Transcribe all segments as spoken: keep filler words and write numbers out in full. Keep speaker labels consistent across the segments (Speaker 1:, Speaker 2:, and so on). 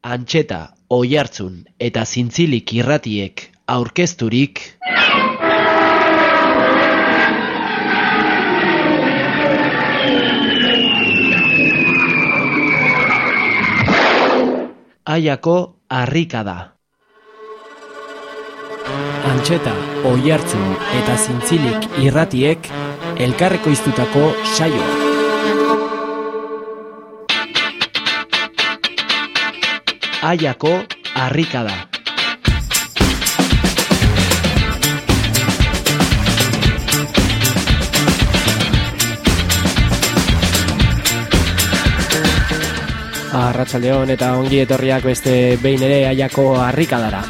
Speaker 1: Antxeta, Oiartzun eta Zintzilik irratiek aurkezturik Aiako harrikada. Antxeta, Oiartzun eta Zintzilik irratiek elkarrekoiztutako saioa. Aiako harrikada. Arratsaldeon eta ongi etorriak beste behin ere Aiako harrikadara.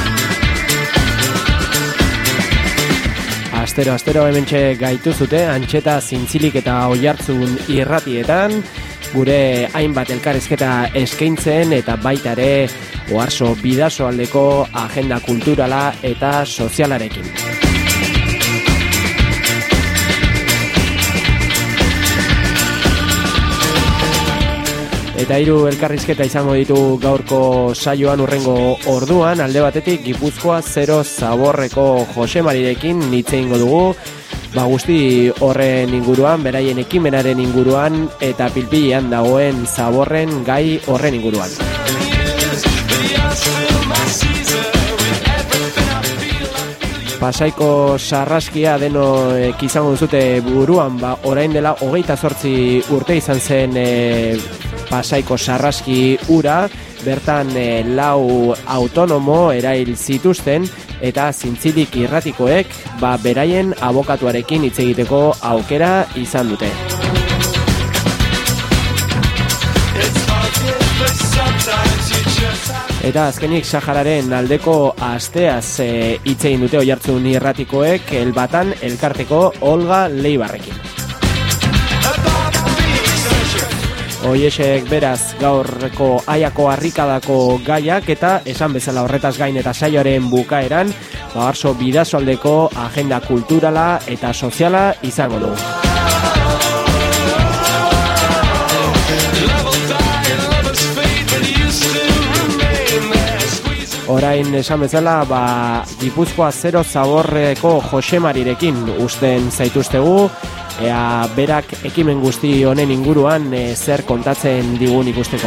Speaker 1: Astero, astero hementxe gaituzute Antxeta, Zintzilik eta Oiartzun irratietan, gure hainbat elkarrizketa eskaintzen eta baita ere Oarso bidasoaldeko agenda kulturala eta sozialarekin. Eta hiru elkarrizketa izango ditu gaurko saioan urrengo orduan. Alde batetik Gipuzkoa zero zaborreko Jose Marirekin hitz egingo dugu, ba guzti horren inguruan, beraien ekimenaren inguruan eta pilpilean dagoen zaborren gai horren inguruan. Pasaiko sarraskia denoek izango duzute buruan, ba orain dela hogeita zortzi urte izan zen e, Pasaiko sarraski ura, bertan e, lau autonomo erail zituzten eta Zintzilik irratikoek ba beraien abokatuarekin hitz egiteko aukera izan dute. Eta azkenik Sahararen aldeko asteaz hitz e, egin dute Oiartzun irratikoek Elbatan elkarteko Olga Leibarrekin. Oiesek beraz gaurreko Aiako harrikadako gaiak eta esan bezala horretaz gain eta saioaren bukaeran Oarso bidasoaldeko agenda kulturala eta soziala izango du. Orain esan bezala, ba, Gipuzkoa zero zaborreko Jose Marirekin usten zaituztegu, ea berak ekimen guzti honen inguruan e, zer kontatzen digun ikusteko.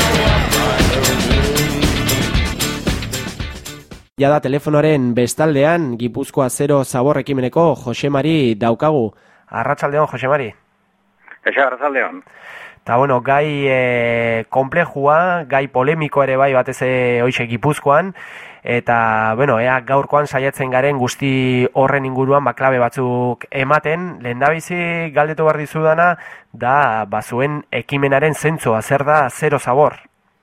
Speaker 1: Jada telefonoaren bestaldean Gipuzkoa zero zabor ekimeneko Jose Mari daukagu. Arratsaldeon, Jose Mari.
Speaker 2: Eza, arratsaldeon.
Speaker 1: Eta bueno, gai e, komplejua, gai polemiko ere bai batez hoixe Gipuzkoan, eta bueno, ea gaurkoan saiatzen garen guzti horren inguruan baklabe batzuk ematen. Lehendabizi galdetu behar dizudana da bazuen ekimenaren zentzua, zer da zero zabor?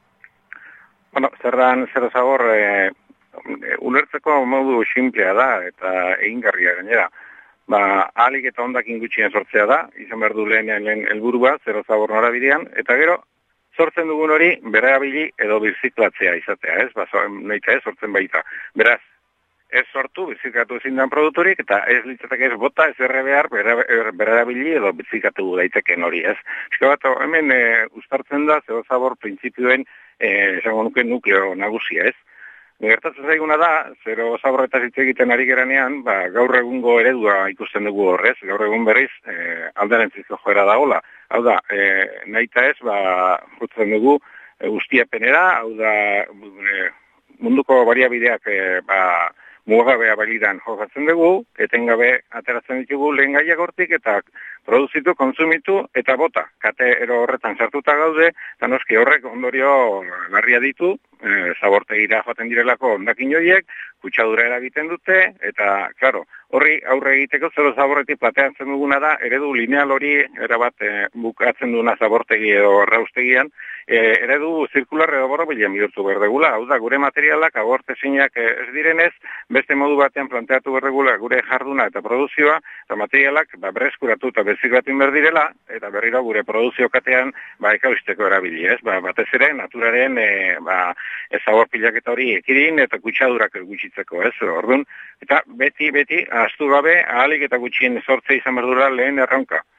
Speaker 2: Bueno, zerran zero zabor e, ulertzeko modu simplea da eta egingarria gainera. Ba, ahalik eta hondakin gutxien sortzea da, izan behar du lehenean lehen helburua, zero zabor norabidean, eta gero, sortzen dugun hori, berabili edo birziklatzea izatea, ez? Ba, nahita ez, sortzen baita. Beraz, ez sortu, birziklatu ezin den produkturik, eta ez litzatek ez bota, ez erre behar, berabili edo birziklatu daiteken hori, ez? Eska bat, hemen e, ustartzen da, zero zabor printzipioen, e, esango nuke nukleo nagusia, ez? Gertatzen zaiguna da, zero zaborretaz hitz egiten ari geranean, ba, gaur egungo eredua ikusten dugu horrez, gaur egun berriz e, alderantzizko joera dagoela. Hau da, e, nahita ez, ba, jutzen dugu e, guztiapenera, hau da, e, munduko bariabideak e, ba, mugagabea balidan jokatzen dugu, etengabe ateratzen ditugu lehen gaiak hortik, eta produzitu, konsumitu eta bota. Kate ero horretan sartuta gaude, eta noski horrek ondorio larria ditu, e, zabortegira joaten direlako hondakin horiek, kutsadura eragiten dute, eta, klaro, horri aurre egiteko zero zaborretik plateatzen duguna da, eredu lineal hori erabat e, bukatzen duna zabortegi edo erraustegian, e, eredu zirkular edo borobilean bihurtu berdegula. Hau da, gure materialak agortezinak ez direnez, beste modu batean planteatu berdegula gure jarduna eta produzioa, eta materialak ba, berreskuratu eta berziklatin berdirela, eta berriro gure produzio katean ba, ekausteko erabili, ez? Ba, batez ere, naturaren e, ba, ezagor pilaketa hori ekidin eta kutsadurak gutxitzeko, ez? Orduan, eta beti, beti, ahaztu gabe, ahalik eta gutxien sortze izan berdura lehen erronka.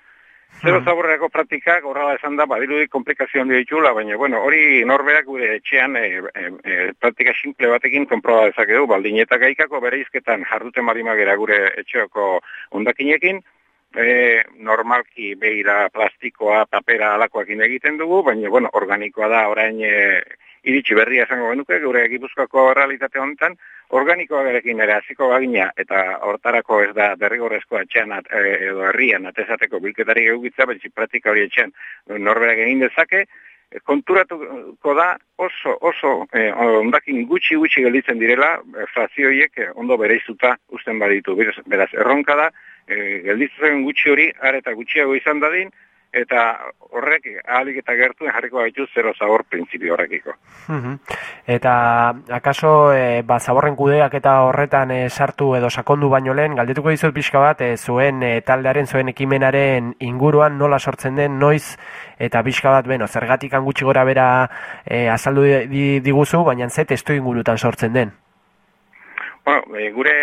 Speaker 2: Zero zaborrerako praktikak horrela esan da, badirudi komplikazio handi ditula, baina bueno, hori norberak gure etxean e, e, e, praktika simple batekin konproba dezakegu, baldin eta gaikako bere izketan jarduten marimagera gure etxeoko hondakinekin, e, normalki beira plastikoa, papera alakoakin egiten dugu, baina bueno, organikoa da orain e, iritsi berria esango genuke, gure Gipuzkoako realitate honetan, organikoa berekin ere hasiko bagina, eta hortarako ez da derrigorrezko etxean at, e, edo herrian atezateko bilketari egukitza, baina praktika hori etxean norberak egin dezake, e, konturatuko da oso, oso e, ondakin gutxi gutxi gelditzen direla, e, frazioiek e, ondo bereizuta usten baditu. Beraz, beraz erronka da, e, gelditzen gutxi hori, areta gutxiago izan dadin, eta horrek ahalik eta gertuen jarriko gaitu zero zabor printzipio horrekiko.
Speaker 1: Uh-huh. Eta akaso e, ba, zaborren kudeak eta horretan e, sartu edo sakondu baino lehen, galdetuko dizut pixka bat, e, zuen e, taldearen, zuen ekimenaren inguruan nola sortzen den, noiz, eta pixka bat, beno, zergatikan gutxi gora bera e, azaldu di, diguzu, baina ze testu ingurutan sortzen den?
Speaker 2: Bueno, e, gure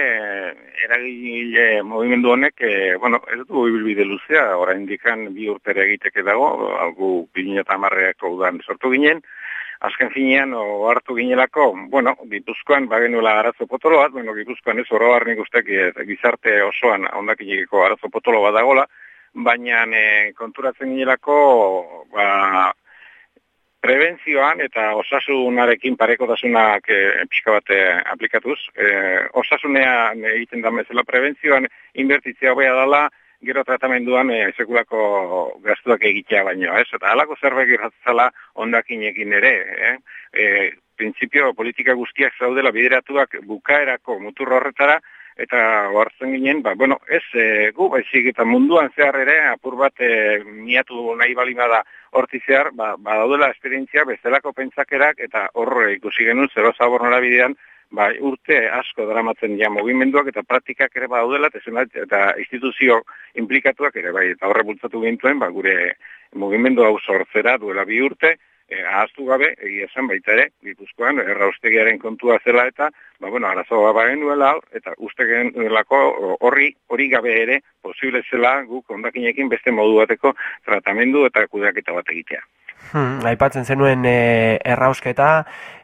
Speaker 2: eragile movimendu honek, e, bueno, ez du ibilbide luzea, orain dikan bi urtere egiteke dago, algu bi mila hamareko udan sortu ginen, azken finean hartu ginelako, bueno, Gipuzkoan bagenuela arazo potolo bat, bueno, Gipuzkoan ez oro harnik ustek gizarte osoan ondakinekiko arazo potolo bat dagola, baina e, konturatzen ginelako, ba, prebentzioan eta osasunarekin parekotasunak e, pixka bat aplikatuz. E, osasunean egiten da bezala prebentzioan inbertitzea hobea dela, gero tratamenduan e, sekulako gastuak egitea baino, ez? Eta halako zerbait gertatzala hondakinekin ere, eh? E, printzipio politika guztiak zaudela bideratuak bukaerako mutur horretara, eta hartzen ginen, ba, bueno, ez e, gu, baizik eta munduan zehar ere, apur bat e, miatu nahi balima da horti zehar, ba, ba daudela esperientzia bezalako pentsakerak, eta horre ikusi genuen, zero zabor norabidean, ba, urte asko dramatzen ja mugimenduak eta praktikak ere ba daudela, eta, eta instituzio implikatuak ere, bai, eta horre bultzatu gintuen, ba, gure mugimendu hau sortzera duela bi urte, E, ahaztu gabe, egia esan baita ere, Gipuzkoan, erraustegiaren kontua zela eta, ba, bueno, arazoa bagen duela, eta uste genuelako horri, hori gabe ere, posible zela guk hondakinekin beste modu bateko tratamendu eta kudeaketa bat egitea.
Speaker 1: Hmm, aipatzen zenuen e, errausketa,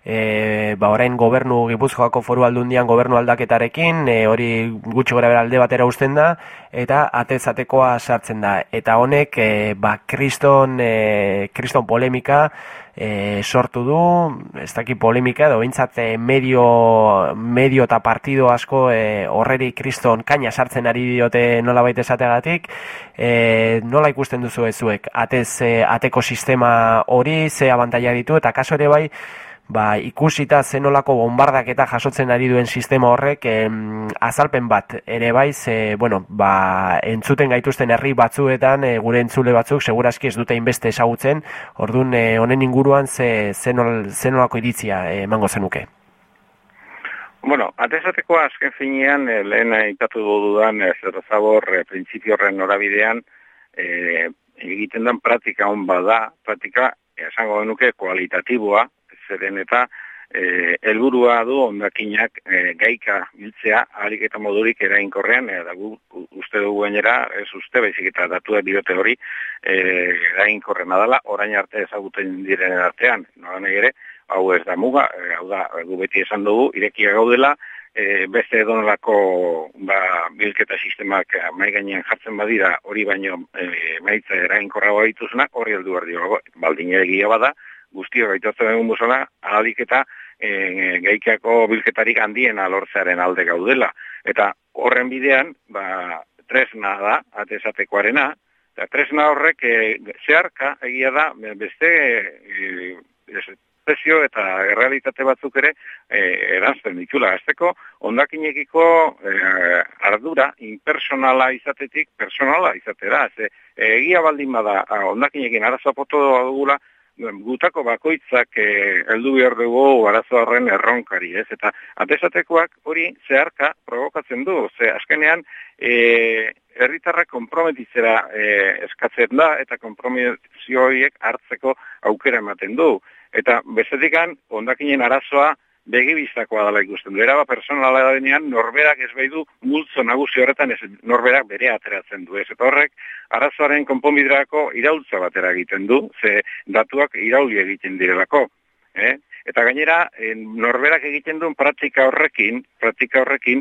Speaker 1: e, ba, orain gobernu, Gipuzkoako Foru Aldundian gobernu aldaketarekin, e, hori gutxi gora bera alde batera uzten da, eta atezatekoa sartzen da. Eta honek, e, ba, kriston, e, kriston polemika e, sortu du, ez daki polemika, edo bintzat e, medio, medio eta partido asko e, horreri kriston kaina sartzen ari diote nola baita esategatik, e, nola ikusten duzu ezuek, atez, e, ateko sistema hori, ze abantaila ditu, eta kaso ere bai, ba, ikusita zenolako bombardak eta jasotzen ari duen sistema horrek em, azalpen bat ere bai, ze, bueno, ba, entzuten gaituzten herri batzuetan, e, gure entzule batzuk, segurazki ez dute inbeste ezagutzen, orduan e, honen inguruan ze, zenol, zenolako iritzia emango zenuke.
Speaker 2: Bueno, atezateko azken finean, eh, lehen aipatu dudan eh, zero zabor eh, printzipio horren norabidean, eh, egiten den praktika hon bada, praktika esango genuke kualitatiboa, zeren eta e, helburua du hondakinak e, gaika biltzea ahalik eta modurik eraginkorrean, e, da gu uste dugu gainera, ez uste, baizik eta datu diote hori e, eraginkorrena dela, orain arte ezaguten direnen artean, nola ere, hau ez da muga, e, hau da, gu beti esan dugu, irekia gaudela, e, beste edonolako ba, bilketa sistemak mai gainean jartzen badira, hori baino e, maitza eraginkorragoa dituzunak, horri heldu behar dira, baldin ere egia bada, guztio gaitatzen egun buzala, ahalik eta e, gaikako bilketarik handiena lortzearen alde gaudela. Eta horren bidean, ba, tresna da, atezatekoarena, eta tresna horrek e, zeharka egia da, beste e, espresio eta errealitate batzuk ere e, erantzten ditula. Azteko, hondakinekiko e, ardura impersonala izatetik, personala izatera. Ze, e, egia baldin bada, hondakinekin arazoa poto dugula, gutako bakoitzak eh, heldu behar dugu arazo horren erronkari, ez? Eta atezatekoak hori zeharka provokatzen du, ze azkenean eh, herritarrak konprometitzera eh, eskatzen da, eta konpromisio horiek hartzeko aukera ematen du. Eta bezetikan, hondakinen arazoa begibistakoa dela ikusten du. Eraba personala denean norberak ez baidu multzo nagusi horretan ez norberak bere ateratzen du. Ez eta horrek arazoaren konponbiderako iraultza batera egiten du, ze datuak irauli egiten direlako. Eh? Eta gainera, norberak egiten duen praktika horrekin, praktika horrekin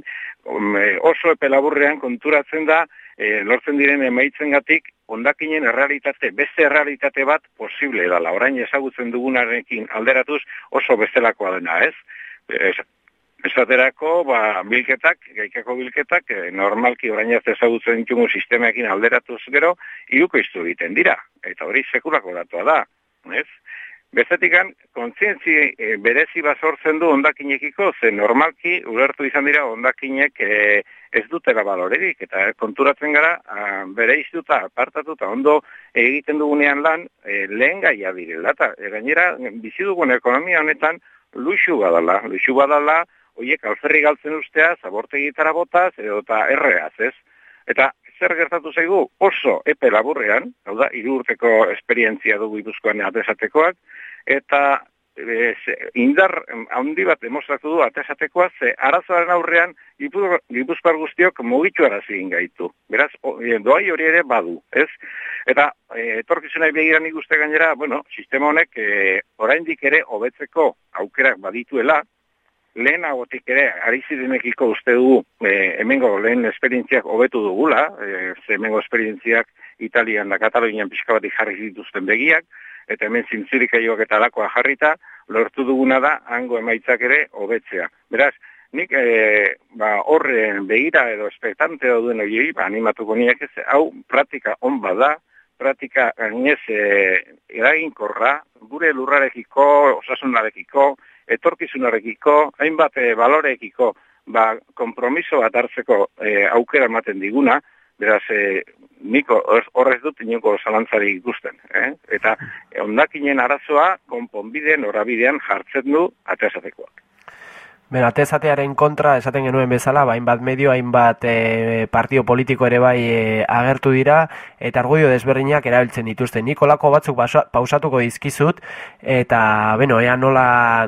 Speaker 2: oso epe laburrean konturatzen da, e, lortzen diren emaitzengatik hondakinen errealitate, beste errealitate bat posible dela. Orain ezagutzen dugunarekin alderatuz oso bestelakoa dena, ez? Ez esaterako, ba, bilketak, gaikako bilketak, e, normalki orain ez ezagutzen ditugu sistemekin alderatuz gero, hiruko iztu egiten dira. Eta hori sekulako datua da, ez? Bezetikan, kontzientzi e, berezi bazortzen du hondakinekiko, ze normalki ulertu izan dira hondakinek e, ez dutela balorerik, eta konturatzen gara, a, bere iztuta, apartatuta, ondo egiten dugunean lan, e, lehen gaia direla, eta e, gainera, bizi dugun ekonomia honetan, luxu badala, luxu badala, oiek alferri galtzen ustea, zabortegitara botaz, edo eta erreaz, ez? Eta zer gertatu zaigu oso epe laburrean, hau da, hiru urteko esperientzia dugu Gipuzkoan atesatekoak, eta e, indar handi bat demostratu du atesatekoa, ze arazoaren aurrean Gipuzkoar guztiok mugitu arazi egin gaitu. Beraz, doai hori ere badu, ez? Eta e, etorkizunai begiran ikuste gainera, bueno, sistema honek e, oraindik ere hobetzeko aukerak badituela, lehenagotik ere, ari zirenekiko uste dugu, e, hemengo lehen esperientziak hobetu dugula, e, ze hemengo esperientziak Italian da Katalunian pixka batik jarri dituzten begiak, eta hemen zintzirikaioak eta alakoa jarrita, lortu duguna da, hango emaitzak ere hobetzea. Beraz, nik e, ba, horren begira edo espektante dauduen hori, ba, animatuko niak ez, hau praktika on bada, praktika gainez e, eraginkorra, gure lurrarekiko, osasunarekiko, etorkizunarekiko, hainbat e, baloreekiko, ba, kompromiso bat hartzeko e, aukera ematen diguna, beraz, e, niko horrez dut inoko zalantzari ikusten. Eh? Eta hondakinen arazoa konponbideen horabidean jartzen du ateasatekoak.
Speaker 1: Ben, atezatearen kontra, esaten genuen bezala, hainbat medio, hainbat e, partio politiko ere bai e, agertu dira, eta argudio desberdinak erabiltzen dituzte. Nik olako batzuk baso, pausatuko dizkizut, eta, beno, ea nola,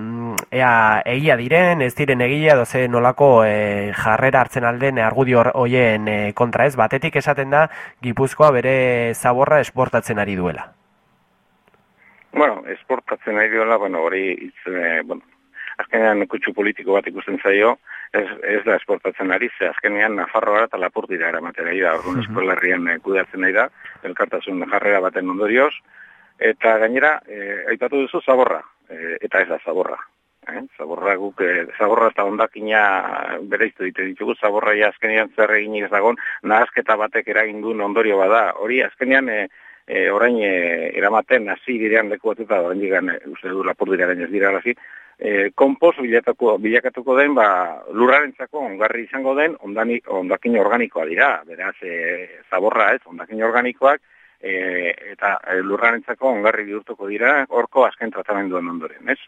Speaker 1: ea egia diren, ez diren egia, doze nolako e, jarrera hartzen alden argudio hoien e, kontra ez. Batetik esaten da, Gipuzkoa bere zaborra esportatzen ari duela.
Speaker 2: Bueno, esportatzen ari duela, bueno, hori, itz, e, bueno, azkenean kutsu politiko bat ikusten zaio, ez, ez da esportatzen ari, ze azkenean Nafarroa eta Lapurdira eramatera da, orduan eskolarrian kudeatzen nahi da, elkartasun jarrera baten ondorioz, eta gainera, e, aipatu duzu zaborra, e, eta ez da zaborra. Eh? Zaborra guk, e, zaborra eta hondakina bereiztu dite ditugu, zaborra ja azkenean zer eginik ez dagoen, nahazketa batek eragin duen ondorio bada, hori azkenean, e, e, orain e, eramaten hasi direan leku batuta, orain digan, e, uste du Lapurdira gainez dira hasi, E, kompos bilatuko, bilakatuko den, ba, lurrarentzako ongarri izango den, ondani, ondakin organikoa dira, beraz, e, zaborra ez, ondakin organikoak, e, eta e, lurrarentzako ongarri bihurtuko dira, horko azken tratamenduen ondoren, ez?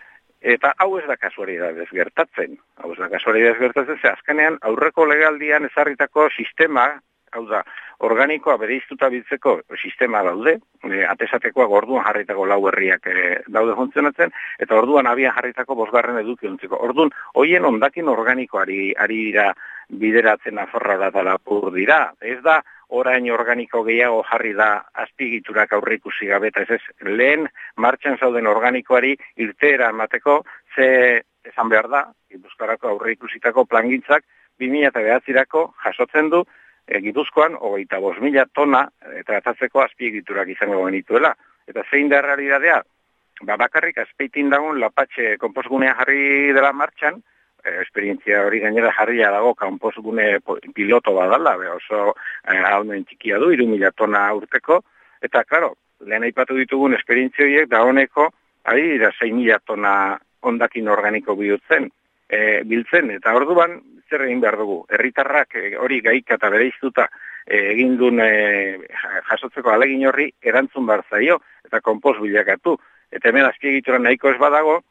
Speaker 2: Eta hau ez da kasualidadez gertatzen, hau ez da kasualidadez gertatzen, ze azkenean aurreko legaldian ezarritako sistema, hau da, organikoa bereiztuta biltzeko sistema daude, e, atesatekoak orduan jarritako lau herriak e, daude funtzionatzen, eta orduan abian jarritako bosgarren eduki ontzeko. Orduan, hoien ondakin organikoari ari dira bideratzen Nafarroa eta Lapurdira. Ez da, orain organiko gehiago jarri da azpigiturak aurre ikusi gabe, eta ez ez, lehen martxan zauden organikoari irteera emateko, ze esan behar da, Gipuzkoarako aurre ikusitako plangintzak, bi mila bederatzirako jasotzen du, E, Gipuzkoan, hogeita bost mila tona e, tratatzeko azpiegiturak izango genituela. Eta zein da realidadea? Ba, bakarrik azpeitin dagoen lapatxe konposgunea jarri dela martxan, e, esperientzia hori gainera jarria dago konposgune piloto badala, be, oso e, hauden txikia du, hiru mila tona urteko, eta, klaro, lehen aipatu ditugun esperientzia horiek da honeko, ari da sei mila tona ondakin organiko bihurtzen, e, biltzen, eta orduan, zer egin behar dugu. Herritarrak hori gaika eta bereiztuta e, egin duen e, jasotzeko alegin horri erantzun behar zaio eta konpost bilakatu. Eta hemen azpiegitura nahiko ez badago,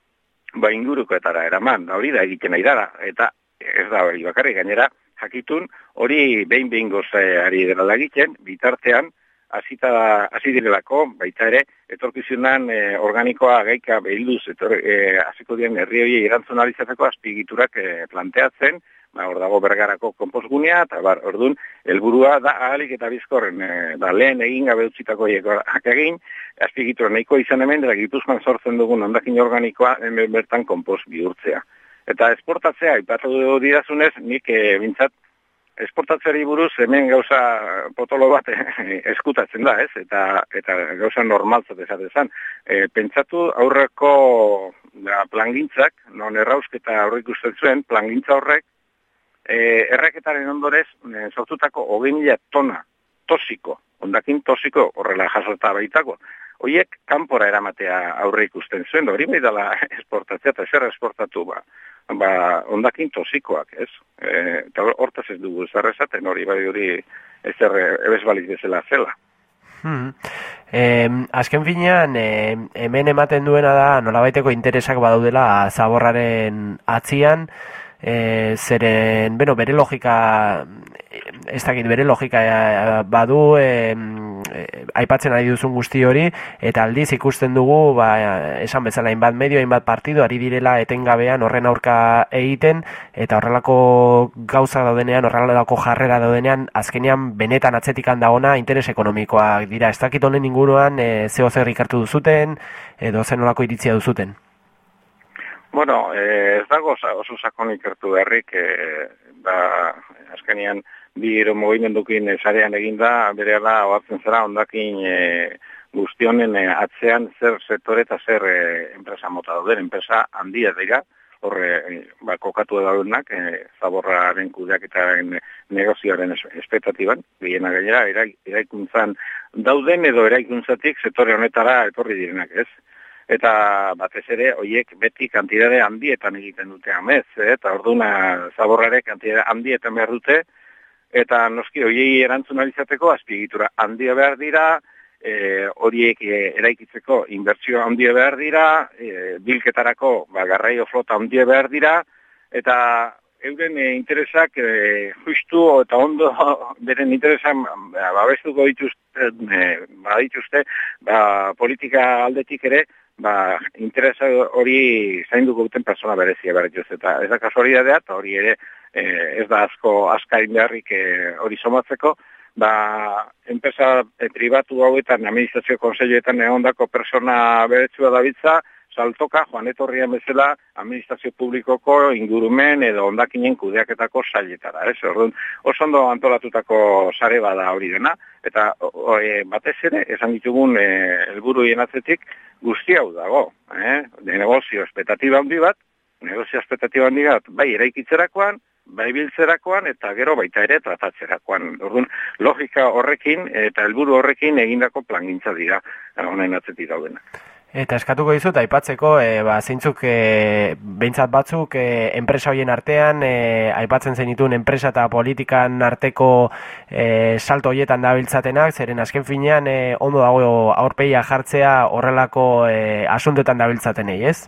Speaker 2: ba ingurukoetara eraman, hori da egiten nahi dara. Eta ez da hori bakarrik gainera, jakitun hori behin behin goza ari dela egiten, bitartean hasita hasi direlako, baita ere, etorkizunan e, organikoa gaika behilduz, e, hasiko diren herri horiei erantzun alizateko azpigiturak e, planteatzen, ba, hor dago Bergarako konpostgunea, eta bar, orduan, helburua da ahalik eta bizkorren, e, da lehen egin gabe utzitako horiek egin, azpigitura nahikoa izan hemen, eta Gipuzkoan sortzen dugun hondakin organikoa hemen bertan konpost bihurtzea. Eta esportatzea, ipatu didazunez, nik e, bintzat, esportatzeari buruz hemen gauza potolo bat eskutatzen da, ez? Eta, eta gauza normaltzat esatezan. E, pentsatu aurreko da, plangintzak, non errausketa aurrik usten zuen, plangintza horrek, e, erreketaren ondorez, e, sortutako hogei mila tona tosiko, hondakin tosiko horrela jasota baitako. Hoiek kanpora eramatea aurre ikusten zuen, hori bai dela esportatzea eta zer esportatu ba, ba hondakin tosikoak, ez? E, eta hortaz ez dugu zer esaten hori bai hori ezer ebes baliz bezala zela.
Speaker 1: Hmm. Eh, azken finean, eh, hemen ematen duena da nolabaiteko interesak badaudela zaborraren atzian, eh, zeren, bueno, bere logika, ez dakit bere logika eh, badu, eh, eh, aipatzen ari duzun guzti hori, eta aldiz ikusten dugu, ba, esan bezala, hainbat medio, hainbat partido, ari direla etengabean horren aurka egiten, eta horrelako gauza daudenean, horrelako jarrera daudenean, azkenean benetan atzetik handagoena interes ekonomikoak dira. Ez dakit honen inguruan, e, zeo zer ikartu duzuten, edo zen olako iritzia duzuten?
Speaker 2: Bueno, eh, ez dago oso sakon ikertu berrik, eh, da, azkenean, bi hiro mugimendukin sarean eginda, berehala ohartzen zara hondakin e, guztionen e, atzean zer sektore eta zer e, enpresa mota dauden, enpresa handia dira, horre e, ba, kokatu daudenak, e, zaborraren kudeaketaren negozioaren espektatiban, gehiena gainera, eraikuntzan dauden edo eraikuntzatik sektore honetara etorri direnak, ez? Eta batez ere, hoiek beti kantidade handietan egiten dute amez, eh? Eta orduna zaborrare kantidade handietan behar dute, eta noski horiei erantzun alizateko azpiegitura handia behar dira, e, horiek e, eraikitzeko inbertsio handia behar dira, e, bilketarako ba, garraio flota handia behar dira, eta euren e, interesak e, justu eta ondo beren interesak ba, babestuko dituzte, e, ba, dituzte ba, politika aldetik ere, ba, interesa hori zainduko duten persona berezia behar dituzte, eta ez da kasualidadea, eta hori ere Eh, ez da asko askain beharrik eh, hori somatzeko, ba, enpresa eh, pribatu hauetan, administrazio konseilloetan egondako persona beretsua dabiltza, saltoka, joan etorrian bezala, administrazio publikoko ingurumen edo hondakinen kudeaketako sailetara. Ez? Orduan, oso ondo antolatutako sare bada hori dena, eta o, e, batez ere, esan ditugun helburu e, atzetik guzti hau dago. Eh? De negozio espektatiba handi bat, negozio espektatiba handi bat, bai eraikitzerakoan, bai biltzerakoan eta gero baita ere tratatzerakoan. Orduan, logika horrekin eta helburu horrekin egindako plangintza dira honen atzetik daudenak.
Speaker 1: Eta eskatuko dizut, aipatzeko, e, ba, zeintzuk e, behintzat batzuk e, enpresa horien artean, e, aipatzen zenituen enpresa eta politikan arteko e, salto horietan dabiltzatenak, zeren azken finean e, ondo dago aurpegia jartzea horrelako e, asuntoetan dabiltzatenei, ez?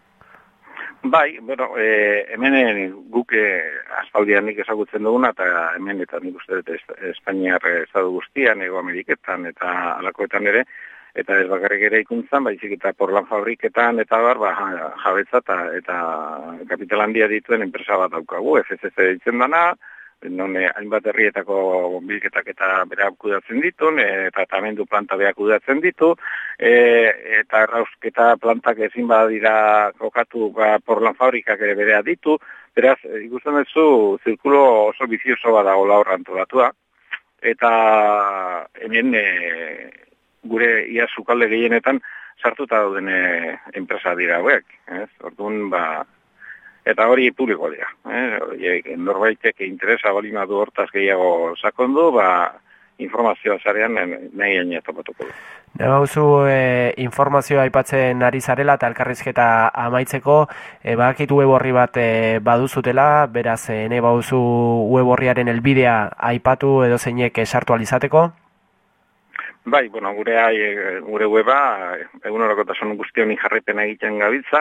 Speaker 2: Bai, bueno, e, hemen guk e, aspaldian nik ezagutzen duguna, eta hemen eta nik uste dut Espainiar estadu guztian, Ego Ameriketan eta alakoetan ere, eta ez bakarrik ere ikuntzan, baizik eta porlan fabriketan eta bar, ba, jabetza eta, eta kapital handia dituen enpresa bat daukagu, F C C ditzen dana, non hainbat herrietako bilketak eta berak kudeatzen ditu, e, tratamendu planta berak kudeatzen ditu, e, eta errausketa plantak ezin badira kokatu ba, porlan fabrikak ere berea ditu, beraz, ikusten duzu zirkulo oso bizioso bada hola horra antolatua, eta hemen e, gure ia sukalde gehienetan sartuta dauden e, enpresa dira hauek, ez? Orduan, ba, eta hori publiko dira. Eh? Norbaitek interesa balima du hortaz gehiago sakondu, ba, informazioa zarean nahi gaina topatuko du.
Speaker 1: Nebauzu e, informazioa aipatzen ari zarela eta elkarrizketa amaitzeko, e, badakit web horri bat e, baduzutela, beraz e, nebauzu web horriaren helbidea aipatu edo zeinek sartu alizateko?
Speaker 2: Bai, bueno, gure, gure weba, egunerokotasun guztion jarraipen egiten gabiltza,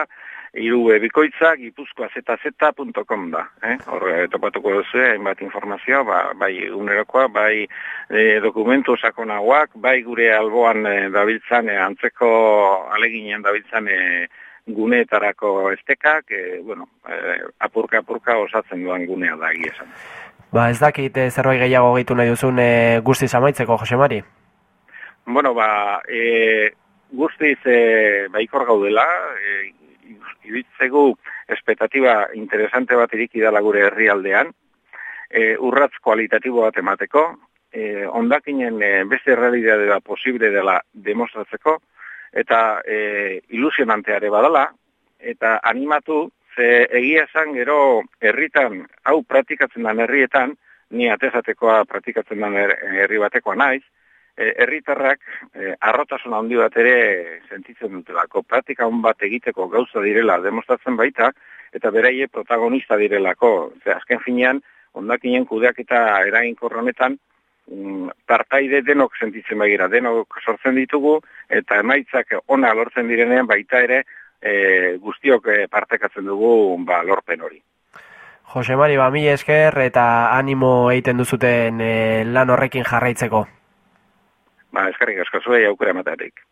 Speaker 2: hiru bikoitza gipuzkoa zeta punto com da. Eh? Hor topatuko duzu, hainbat informazioa, ba, bai unerokoa, bai e, dokumentu sakonagoak, bai gure alboan e, dabiltzan, e, antzeko aleginen dabiltzan e, guneetarako estekak, e, bueno, e, apurka-apurka osatzen duan gunea da egia esan.
Speaker 1: Ba, ez dakit e, zerbait gehiago gehitu nahi duzun e, guztiz amaitzeko, Jose Mari?
Speaker 2: Bueno, ba, e, guztiz e, baikor gaudela, e, ibitzegu espektatiba interesante bat iriki dela gure herrialdean, e, urratz kualitatibo bat emateko, e, ondakinen e, beste realidade da posible dela demostratzeko, eta e, ilusionanteare badala, eta animatu, ze egia esan gero herritan, hau praktikatzen den herrietan, ni atezatekoa praktikatzen den herri batekoa naiz, herritarrak e, arrotasun handi bat ere sentitzen dutelako. Praktika on bat egiteko gauza direla demostratzen baita, eta beraie protagonista direlako. Ze azken finean, hondakinen kudeaketa eraginkor honetan, mm, partaide denok sentitzen bagira, denok sortzen ditugu, eta emaitzak ona lortzen direnean baita ere, E, guztiok e, partekatzen dugu ba, lorpen hori.
Speaker 1: Jose Mari, ba, mila esker eta animo egiten duzuten e, lan horrekin jarraitzeko.
Speaker 2: Ba, eskerrik asko zuei aukera emateatik.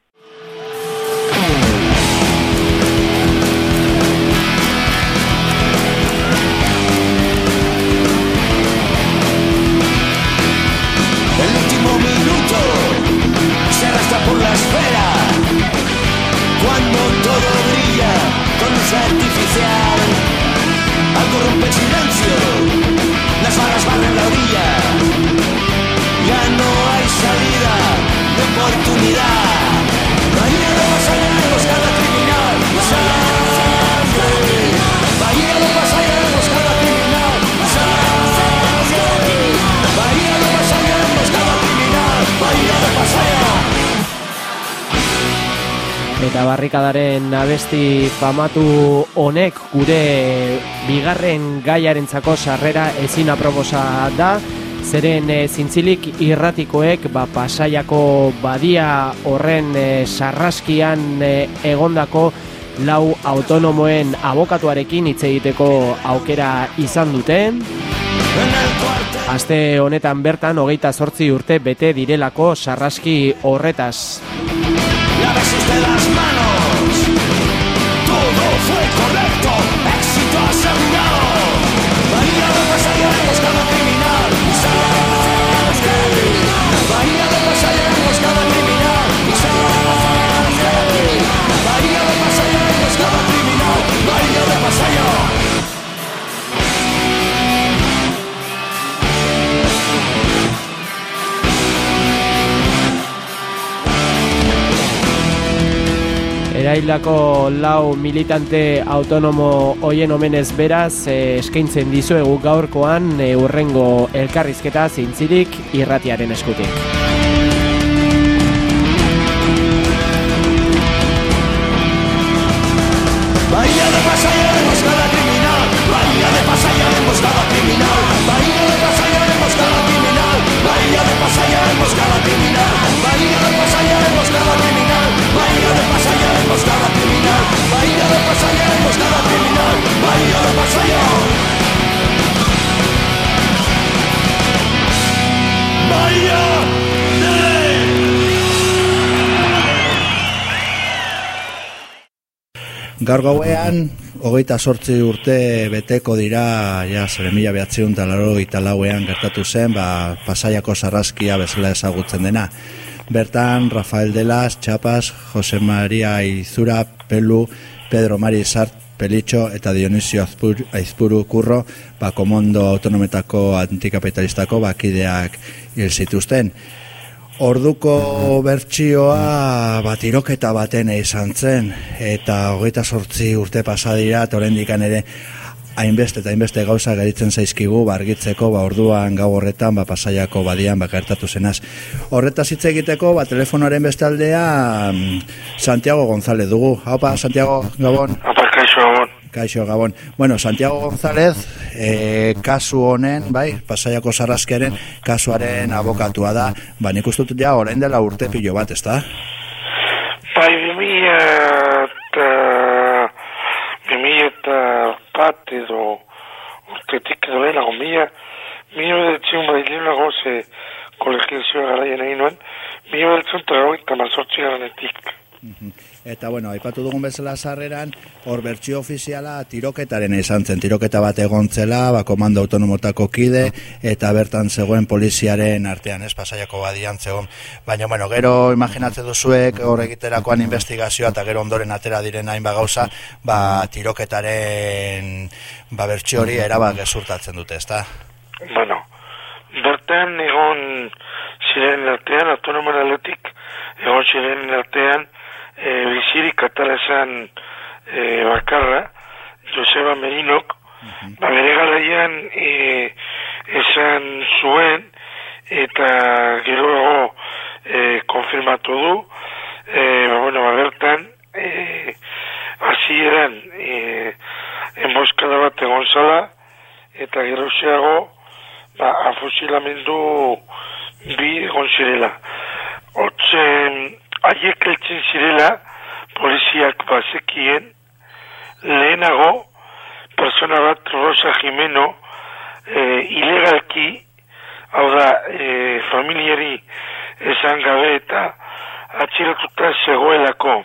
Speaker 3: El último minuto se arrastra por la esfera. Cuando todo brilla con luz artificial, algo rompe el silencio, las vagas barren la orilla, ya no hay salida de oportunidad. Bahía de pasajeros, cada criminal, sangre. Bahía de pasajeros, cada criminal, sangre. Bahía de pasajeros, cada criminal, bahía de pasajeros.
Speaker 1: Eta barrikadaren abesti famatu honek gure bigarren gaiarentzako sarrera ezin aproposa da, zeren e, zintzilik irratikoek ba, Pasaiako badia horren e, sarraskian e, egondako lau autonomoen abokatuarekin hitz egiteko aukera izan duten. Aste honetan bertan hogeita zortzi urte bete direlako sarraski horretaz.
Speaker 3: De las manos, todo fue correcto, éxito asegurado. Bahía de pasajeros, cada criminal, sangre. Bahía de pasajeros, cada criminal, sangre. Bahía de pasajeros, cada criminal, bahía de pasajeros.
Speaker 1: Erailako lau militante autonomo hoien omenez beraz eh, eskaintzen dizuegu gaurkoan eh, urrengo elkarrizketa zintzilik irratiaren eskutik.
Speaker 3: Bahía de pasajeros, cada criminal, bahía de pasajeros, cada criminal, bahía de pasajeros, cada criminal, bahía de pasajeros, cada criminal, bahía de pasajeros, cada criminal, bahía de pasajeros, cada criminal, bahía de pasajeros, cada criminal, bahía de pasajeros. Bahía de
Speaker 4: Gaur gauean, hogeita zortzi urte beteko dira, ja, zere mila behatziun eta laurogeita lauean gertatu zen, ba, Pasaiako sarraskia bezala ezagutzen dena. Bertan, Rafael Delas, Txapas, Jose Maria Izura, Pelu, Pedro Mari Sart, Pelitxo eta Dionisio Aizpuru, Aizpuru Kurro, ba, komondo autonometako antikapitalistako bakideak hil zituzten. Orduko bertsioa bat iroketa baten izan zen, eta hogeita zortzi urte pasadira, eta oraindikan ere hainbeste eta hainbeste gauza geritzen zaizkigu bargitzeko, ba orduan gau horretan, ba Pasaiako badian ba gertatu zenaz. Horretaz hitz egiteko, ba telefonoaren beste aldea Santiago González dugu. Haupa, Santiago, Gabon.
Speaker 5: Haupa, kaixo, Gabon.
Speaker 4: Kaixo, Gabon. Bueno, Santiago González, e, kasu honen, bai, Pasaiako sarraskiaren kasuaren abokatua da. Ba, nik uste dut ja orain dela urte pilo bat, ezta?
Speaker 5: Bai, bimila eta bat edo urtetik edo lehenago, mila, mila bedetzen bailenago ze kolegiazioa garaien egin nuen, mila bedetzen eta garoik tamazortzi garanetik.
Speaker 4: Eta, bueno, aipatu dugun bezala sarreran, hor bertsio ofiziala tiroketaren izan zen, tiroketa bat egontzela, ba, komando autonomotako kide, eta bertan zegoen poliziaren artean, ez, Pasaiako badian zegoen. Baina, bueno, gero imaginatzen duzuek hor egiterakoan investigazioa, eta gero ondoren atera diren hainba gauza, ba, tiroketaren ba, bertsio hori erabak gezurtatzen dute, ezta?
Speaker 5: Bueno, bertan egon ziren artean, autonomoen aldetik, egon ziren artean, E, bizirik katalazan e, bakarra, Joseba Merinok, uh-huh. ba, bere garaian e, esan zuen, eta gero e, konfirmatu du, e, ba, bueno, ba, bertan, e, hasieran e, enboskada bat egon zala, eta gero zeago, ba, afusilamendu bi egon zirela. Hotzen, haiek eltzen zirela, poliziak bazekien, lehenago, persona bat Rosa Jimeno, e, ilegalki, hau da, e, familiari esan gabe eta atxiratuta zegoelako.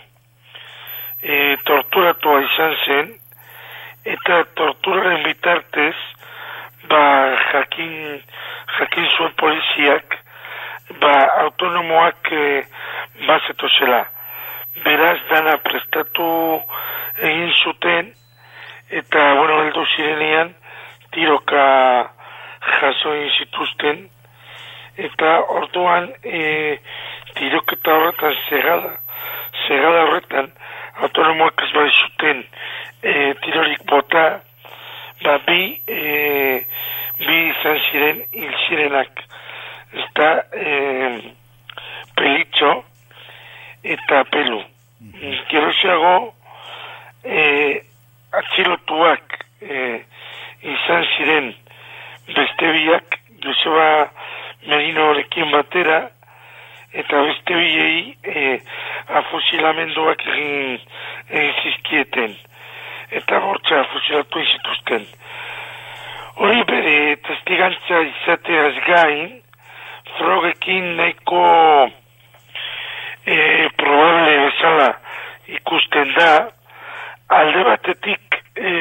Speaker 5: E, torturatua izan zen, eta torturaren bitartez, ba, jakin, jakin zuen poliziak, ba, autonomoak e, bazeto zela. Beraz, dana prestatu egin zuten, eta, bueno, heldu zirenean, tiroka jaso egin zituzten, eta orduan, e, tiroketa horretan, segada, segada horretan, autonomoak ez bai zuten e, tirorik bota, ba, bi, e, bi izan ziren, hil zirenak. Eta eh, pelitxo eta pelu. Mm-hmm. Geroxeago eh, atxilotuak eh, izan ziren beste biak, Joseba Merinorekin batera, eta beste biei eh, afusilamenduak egin, egin zizkieten, eta bortza afusilatu izituzten. Hori bere testigantza izateaz gain, frogekin nahiko e, probable bezala ikusten da, alde batetik e,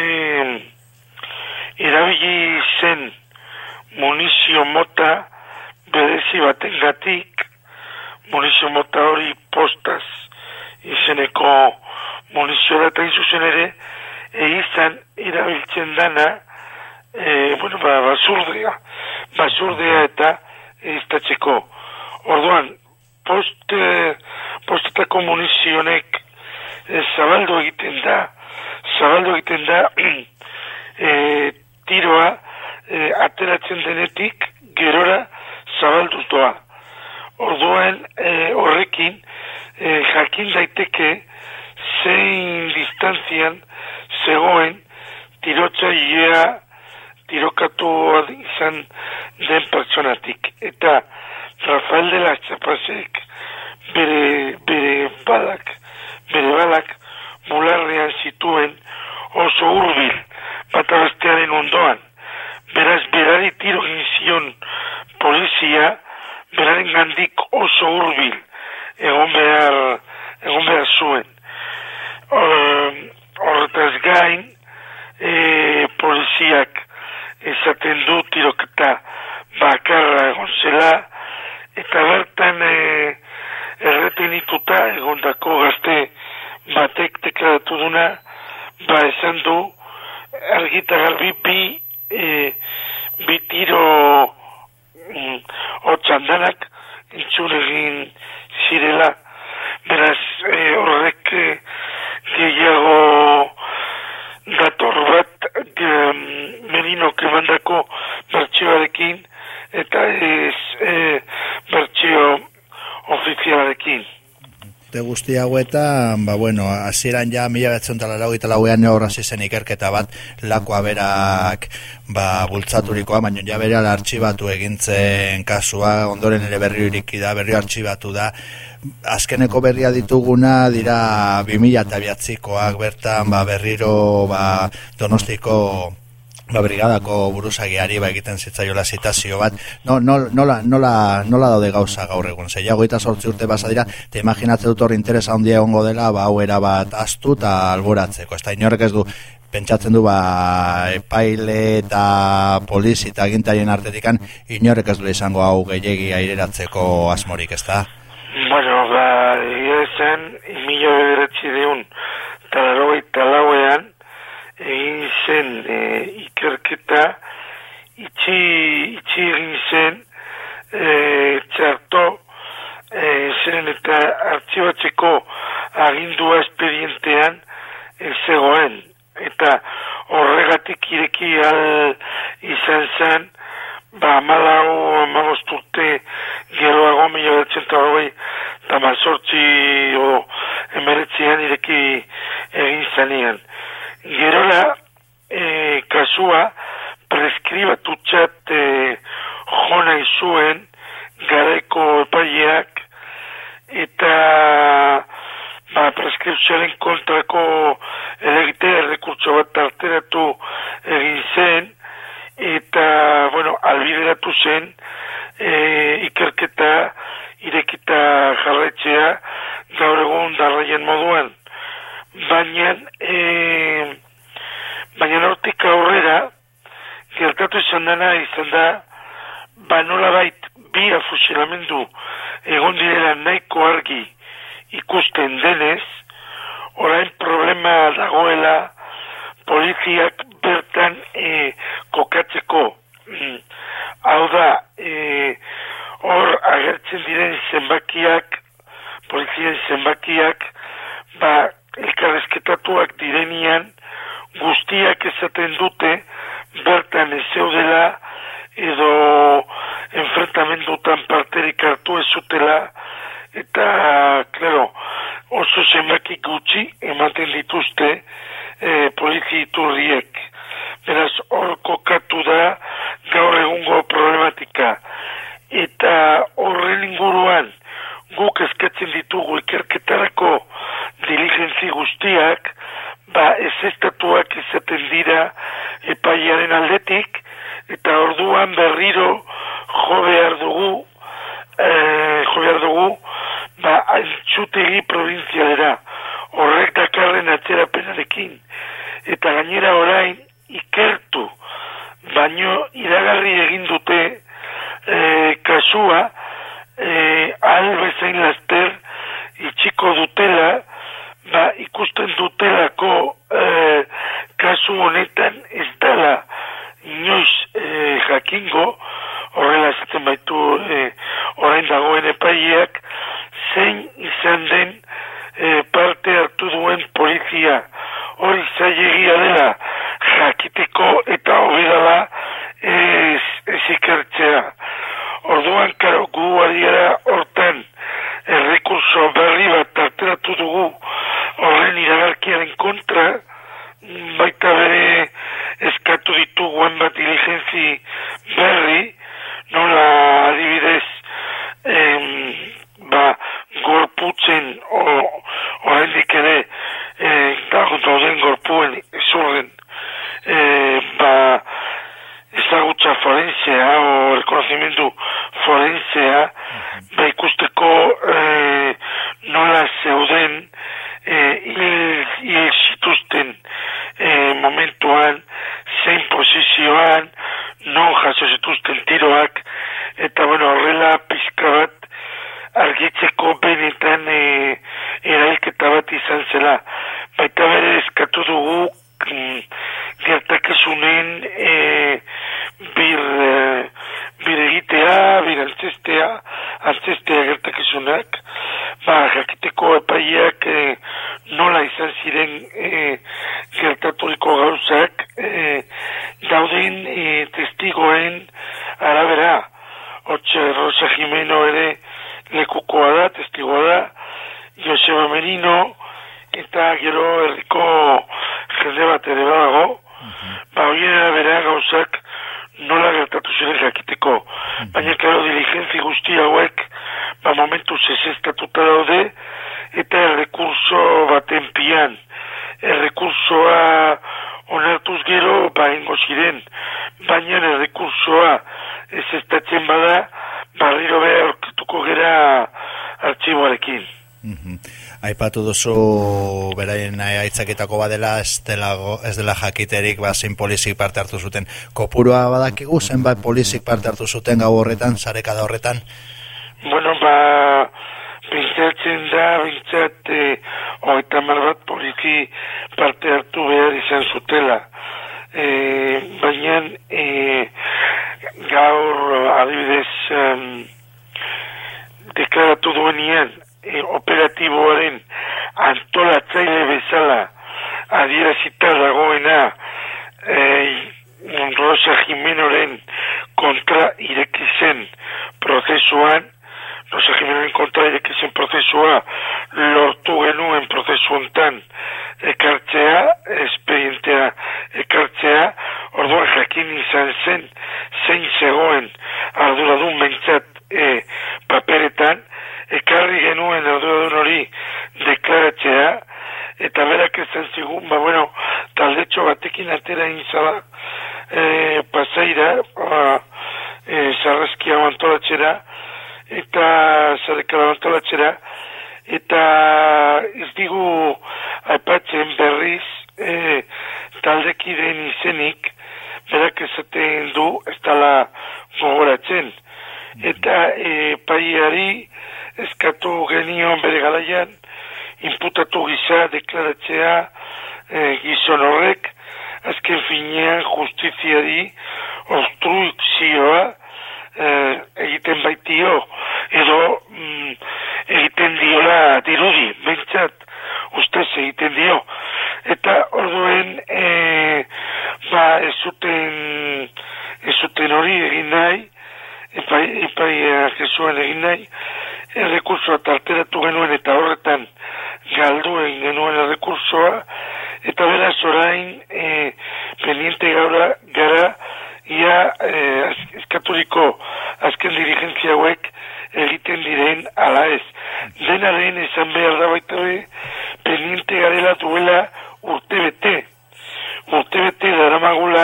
Speaker 5: erabili zen munizio mota berezi batengatik, munizio mota hori postaz izeneko munizio da, eta izuzen ere, egizan erabiltzen dana, e, bueno, ba, basurdea, basurdea eta iztatzeko. Orduan, post, eh, postetako munizionek eh, zabaldu egiten da, zabaldu egiten da eh, tiroa eh, ateratzen denetik gerora zabalduz doa. Orduan, eh, horrekin eh, jakin daiteke zein distantzian zegoen tirotzailea tirokatu izan den pertsonatik. Eta Rafael de la Chapasek bere, bere balak, bere balak bularrean zituen oso hurbil bata bestearen ondoan. Beraz, berari tiro egin zion polizia, beraren gandik oso hurbil egon behar, egon behar zuen. Horretaz gain, e, poliziak esaten du tiroketa bakarra egon zela, eta bertan e, erretenituta egondako gazte batek deklaratu duna, ba esan du argita garbi bi, e, bi tiro mm, otxandanak entzun egin zirela. Beraz, e, horrek e, gehiago dator bat um, Merinok emandako bertsioarekin eta ez e, bertsio ofizialarekin.
Speaker 4: Te guzti hauetan, ba bueno, hasieran ja mila bederatziehun eta laurogeita lauean hor hasi zen ikerketa bat Lakoa berak ba bultzaturikoa, baina ja bere artxibatu egintzen kasua, ondoren ere berriro iriki da, berriro artxibatu da. Azkeneko berria dituguna dira bi mila bederatziikoak bertan ba berriro ba Donostiko ba brigadako buruzagiari ba egiten zitzaiola zitazio bat. No, no, nola, nola, nola daude gauza gaur egun. Zeia hogeita zortzi urte basa dira, te imaginatzen dut hor interesa handia egongo dela, ba hau era bat astu eta alboratzeko. Ez da inorrek ez du pentsatzen du ba epaile eta polizi eta agintarien artetikan inorrek ez du izango hau gehiegi aireratzeko asmorik, ez da?
Speaker 5: Bueno, ba, egia esan, mila bederatziehun eta laurogeita lauean egin zen e, ikerketa itxi, itxi egin zen e, txarto e, zen eta artxibatzeko agindua espedientean ez zegoen eta horregatik ireki al izan zen ba amalau amabost urte geroago mila bederatziehun eta hogei eta mazortzi o emeretzian ireki egin zanean. Gerora e, kasua preskribatutxat e, jona izuen garaiko epaileak eta ba, preskripzioaren kontrako elegite errekurtso bat arteratu egin zen eta bueno, albideratu zen e, ikerketa irekita jarraitzea gaur egun darraien moduan. Baina, e, baina hortik aurrera, gertatu izan dena izan da, ba nolabait bi afusilamendu egon direla nahiko argi ikusten denez, orain problema dagoela poliziak bertan e, kokatzeko. Hau da, e, hor agertzen diren zenbakiak, polizien zenbakiak, ba, elkarrezketatuak direnian guztiak esaten dute bertan ez zeudela edo enfrentamendutan parterik hartu ez zutela eta, claro, oso zenbaki gutxi ematen dituzte e, polizi iturriek. Beraz, hor kokatu da gaur egungo problematika eta horren inguruan guk eskatzen ditugu ikerketarako diligentzi guztiak, ba ez estatuak izaten dira epaiaren aldetik, eta orduan berriro jo behar dugu, eh, jo behar dugu, ba Antxutegi provinzialera, horrek dakarren atzerapenarekin, eta gainera orain ikertu, baino iragarri egin dute eh, kasua, eh, albezain laster itxiko dutela, ba, ikusten dutelako eh, kasu honetan ez dela inoiz eh, jakingo, horrela esaten baitu eh, orain dagoen epaileak, zein izan den eh, parte hartu duen polizia, hori zailegia dela jakiteko eta hobedala ez, ez ikertzea. Orduan, karo, gu adiera hortan errekurso berri bat arteratu dugu horren iragarkiaren kontra, baita bere eskatu ditugu hainbat diligentzi berri, nola adibidez em, ba, gorputzen oraindik ere eh, dauden gorpuen ezurren eh, ba, ezagutza forensea o rekonozimientu forensea ba ikusteko eh, nola zeuden eh, hil, hil zituzten eh, momentuan zein posizioan non jaso zituzten tiroak eta bueno horrela pizka bat argitzeko benetan eh, erailketa bat izan zela baita bere eskatu dugu mm, gertakizunen eh, bir eh, bir egitea, bir antzestea antzestea gertakizunak ba jakiteko epaileak eh, nola izan ziren eh, gertaturiko gauzak eh, dauden eh, testigoen arabera Hortxe Rosa Jimeno ere lekukoa da, testigoa da, Joseba ziren, baina errekursoa ez estatzen bada, barriro behar aurkituko gera artxiboarekin.
Speaker 4: Mm-hmm. Aipatu duzu beraien aitzaketako badela ez dela, ez dela jakiterik ba, zein polizik parte hartu zuten. Kopurua badakigu zenbat polizik parte hartu zuten gau horretan, sarekada horretan?
Speaker 5: Bueno, ba, bintzatzen da, bintzat, eh, hogeita hamar bat poliki parte hartu behar izan zutela. Eh, baina eh, gaur adibidez um, deklaratu duenean E, operatiboaren antolatzaile bezala adierazita dagoena e, Rosa Jimenoren kontra ireki zen prozesuan, Rosa Jimenoren kontra ireki zen prozesua lortu genuen prozesu hontan ekartzea, espedientea ekartzea, orduan jakin izan zen zein zegoen arduradun mentzat e, paperetan, ekarri genuen arduradun hori deklaratzea, eta berak esan zigun, ba bueno, taldetxo batekin atera inzala e, pasaira, e, sarraskia mantolatxera, eta zarrekala mantolatxera, eta ez digu aipatzen berriz e, taldekideen izenik, berak esaten du, ez dala gogoratzen, eta e, paiari eskatu genion bere garaian, inputatu gisa deklaratzea e, gizon horrek, azken finean justiziari obstrukzioa e, egiten baitio, edo mm, egiten diola dirudi, bentsat ustez egiten dio. Eta orduen e, ba ez zuten ez zuten hori egin nahi, epai, epai jesuen egin nahi, errekursoa tarteratu genuen eta horretan galdu egin genuen errekursoa, eta beraz orain e, pendiente gaura gara ia e, eskaturiko azken dirigentzia hauek egiten diren ala ez. Dena lehen esan behar da baita be, pendiente garela duela urte bete. Urte bete daramagula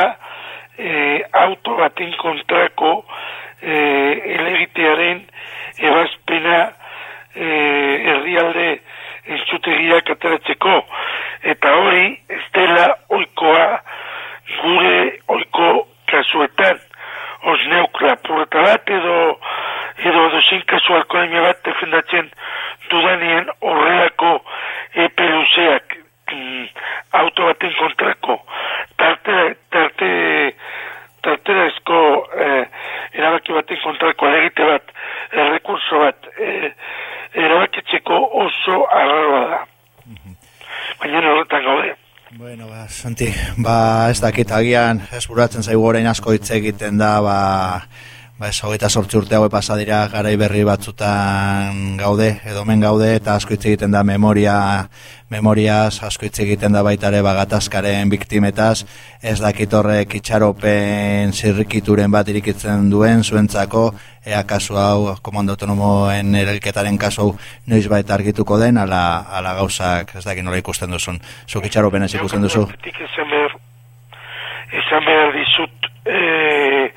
Speaker 5: e, auto baten kontrako e, elegitearen ebazpena e, herrialde entzutegiak ateratzeko, eta hori ez dela oikoa gure oiko kasuetan. Os neuk lapurreta bat edo edo dozein kasu alkoholime bat defendatzen dudanean horrelako epe luzeak mm, auto baten kontrako tarte tarte tarterazko eh, erabaki baten kontrako alegite bat, errekurso bat eh, erabakitzeko oso arraroa da. Baina horretan gaude.
Speaker 4: Bueno, ba, Santi, ba, ez dakit agian, ez buratzen zaigu orain asko hitz egiten da, ba, ba, ez hogeita sortzi urte haue pasadira garai berri batzutan gaude, edo men gaude, eta asko hitz egiten da memoria, memoriaz, asko hitz egiten da baitare bagatazkaren biktimetaz, ez dakit horrek itxaropen zirrikituren bat irikitzen duen, zuentzako, ea kasu hau, komando autonomoen erelketaren kasu hau, noiz baita argituko den, ala, ala gauzak, ez dakit nola ikusten duzun, zuk itxaropen ez ikusten duzu?
Speaker 5: Esan behar, esan behar dizut, eh,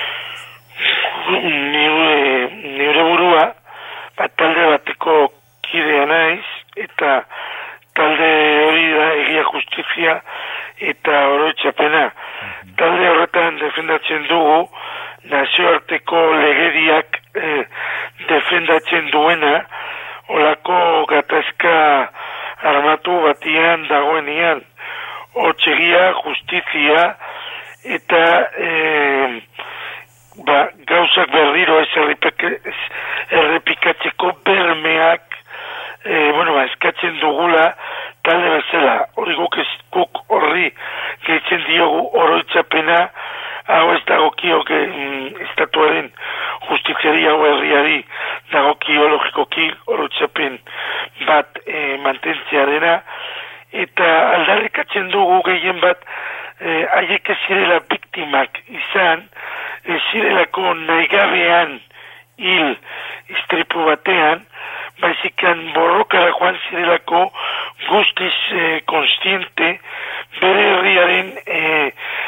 Speaker 5: nire, nire burua, bat talde bateko kidea naiz, eta talde hori da egia justizia eta oroitzapena. Talde horretan defendatzen dugu nazioarteko legediak eh, defendatzen duena olako gatazka armatu batian dagoenean. Hortzegia, justizia eta eh, ba, gauzak berriro ez errepikatzeko bermeak E, bueno, ba, eskatzen dugula talde bezala, hori guk ez guk horri gehitzen diogu oroitzapena, hau ez dagokio mm, estatuaren justiziari hau herriari dagokio logikoki oroitzapen bat e, mantentzearena, eta aldarrikatzen dugu gehien bat e, haiek ez zirela biktimak izan, ez zirelako nahigabean hil istripu batean, baizikan borrokara joan zirelako guztiz eh, konstiente bere herriaren eh, eta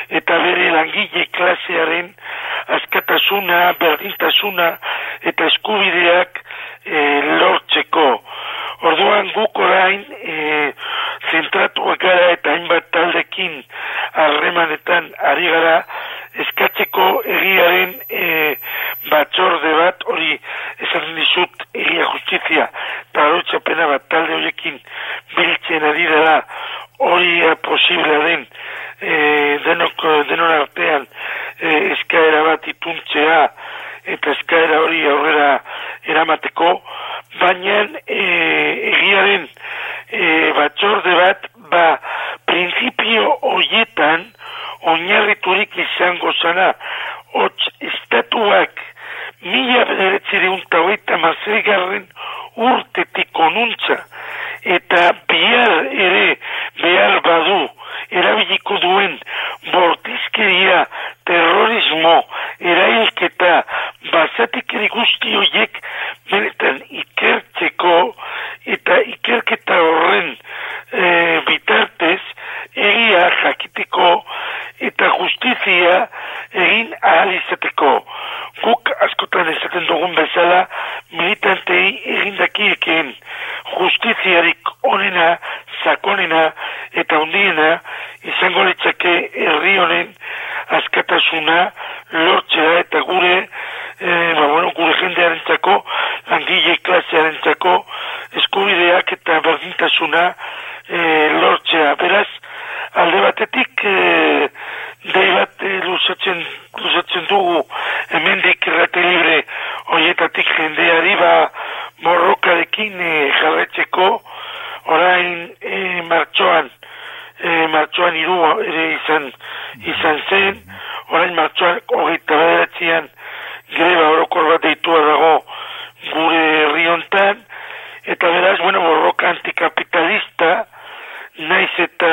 Speaker 5: bere langile klasearen askatasuna, berdintasuna eta eskubideak e, lortzeko. Orduan guk orain e, zentratuak gara eta hainbat taldekin harremanetan ari gara eskatzeko egiaren e, batzorde bat, hori esan dizut egia justizia eta oroitzapena bat talde horiekin biltzen ari dela, hori posiblea den e, denok, denon artean e, eskaera bat ituntzea eta eskaera hori aurrera eramateko, baina e, egiaren e, batzorde bat ba printzipio horietan oinarriturik izango zana, hots estatuak mila bederatziehun eta hogeita hamaseigarren urtetik onuntza eta bihar ere behar badu erabiliko duen bortizkeria, terrorismo, erailketa, basatikeri guzti horiek benetan ikertzeko eta ikerketa horren e, bitartez egia jakiteko eta justizia egin ahal izateko. Guk askotan esaten dugun bezala militantei egindakiekeen justiziarik onena, sakonena eta hundiena izango litzake herri honen askatasuna lortzea eta gure e, ba, bueno, gure jendearentzako, langile klasearentzako eskubideak eta berdintasuna e, lortzea. Beraz, alde batetik e, dei bat e, luzatzen, luzatzen dugu hemendik Irrati Libre horietatik jendeari ba borrokarekin e, jarretzeko orain e, martxoan e, martxoan hiru ere izan izan zen, orain martxoan hogeita bederatzian greba orokor bat deitua dago gure herri hontan, eta beraz, bueno, borroka antikapitalista naiz eta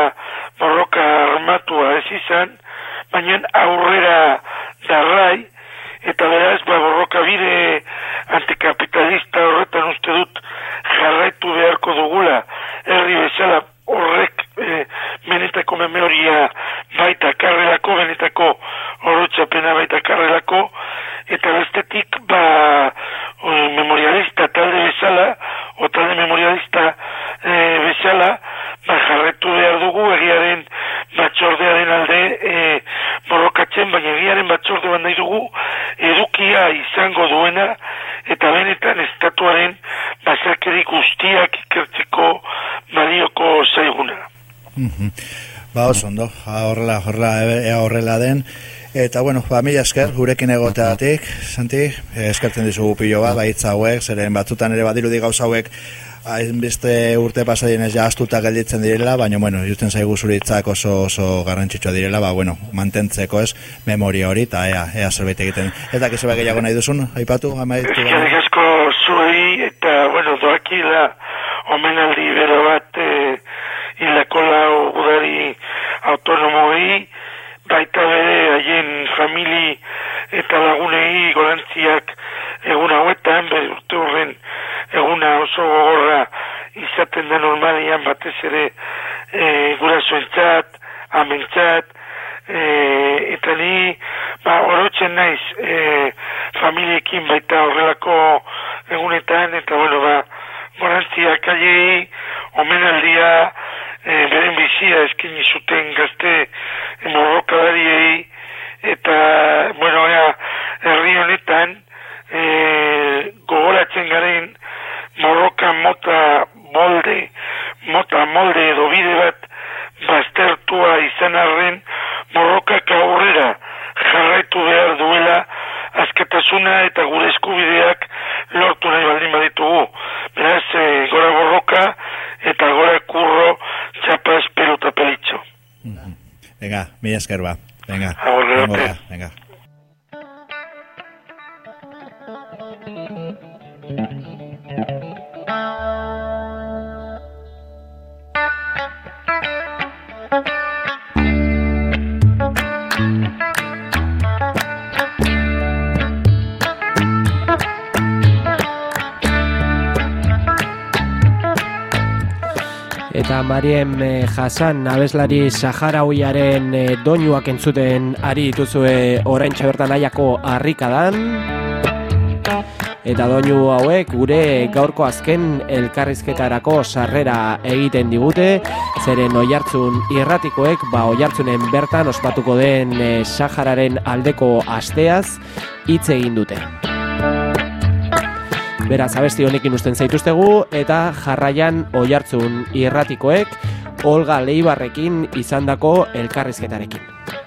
Speaker 5: borroka armatua ez izan, baina aurrera darrai, eta beraz, ba, borroka bide antikapitalista horretan uste dut jarraitu beharko dugula, herri bezala horrek e, benetako memoria baita karrelako, benetako oroitzapena baita karrelako, eta bestetik ba, o, memorialista talde bezala, o talde memorialista e, bezala, ba, jarretu behar dugu egiaren batzordearen alde e, borrokatzen, baina egiaren batzorde bat nahi dugu edukia izango duena eta benetan estatuaren basakeri guztiak ikertzeko balioko zaiguna.
Speaker 4: Mm-hmm. Ba, oso ondo, horrela, horrela, ea horrela den. Eta, bueno, ba, mila esker, gurekin egoteatik, Santi, eskertzen dizugu pilo bat, baitza hauek, zeren batzutan ere badirudi gauza hauek hainbeste urte pasadienez ja astuta gelditzen direla, baina, bueno, justen zaigu zuritzak oso, oso garrantzitsua direla, ba, bueno, mantentzeko ez, memoria hori, eta ea, ea zerbait egiten. Eta kizu gehiago nahi duzun, aipatu, amaitu?
Speaker 5: Eskerrik asko zuei, eta, bueno, doakila omenaldi bero bat e, hilako lau udari autonomoi, baita bere haien famili eta lagunei gorantziak egun hauetan, bere urte horren eguna oso gogorra izaten da normalian batez ere e, gurasoentzat, amentzat, e, eta ni ba, orotzen naiz e, familiekin baita horrelako egunetan, eta bueno, ba, gorantziak aiei, omenaldia, e, beren bizia eskini zuten gazte morrokadariei, eta, bueno, ea, herri honetan, e, gogoratzen garen morroka mota molde, mota molde edo bide bat baztertua izan arren, morrokak aurrera jarraitu behar duela askatasuna eta gure eskubideak lortu nahi baldin baditugu. Beraz, e, gora borroka eta gora kurro txapaz pelota pelitxo.
Speaker 4: Mm-hmm. Venga, mila esker ba. Venga,
Speaker 5: venga,
Speaker 4: venga.
Speaker 1: Eta Mariem Hassan, abeslari saharauiaren doinuak entzuten ari dituzue oraintxe bertan Aiako harrikadan. Eta doinu hauek gure gaurko azken elkarrizketarako sarrera egiten digute, zeren Oiartzun irratikoek, ba Oiartzunen bertan ospatuko den e, Sahararen aldeko asteaz hitz egin dute. Beraz, abesti honekin usten zaituztegu eta jarraian Oiartzun irratikoek Olga Leibarrekin izandako elkarrizketarekin.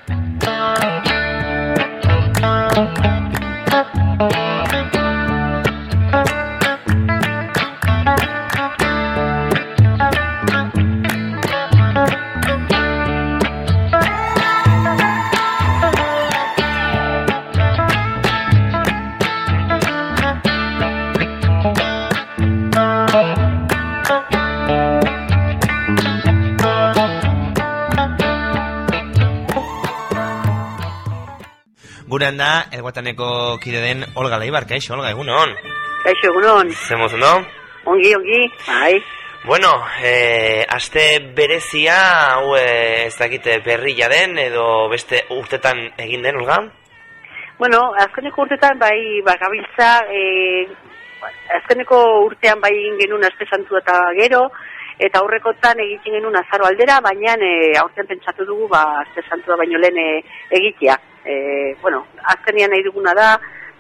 Speaker 6: Gurean da, elguataneko kide den Olga Leibar, kaixo, Olga, egunon.
Speaker 7: Kaixo, egunon.
Speaker 6: Zemuz, no?
Speaker 7: Ongi, ongi, bai.
Speaker 6: Bueno, eh, aste berezia, hau eh, ez dakite berrila den, edo beste urtetan egin den, Olga?
Speaker 7: Bueno, azkeneko urtetan, bai, bagabiltza, eh, azkeneko urtean bai egin genuen aste santua eta gero, eta aurrekotan egiten genuen azaro aldera, baina e, aurten pentsatu dugu, ba, aste santua baino lehen e, egitea. E, bueno, azkenian nahi duguna da,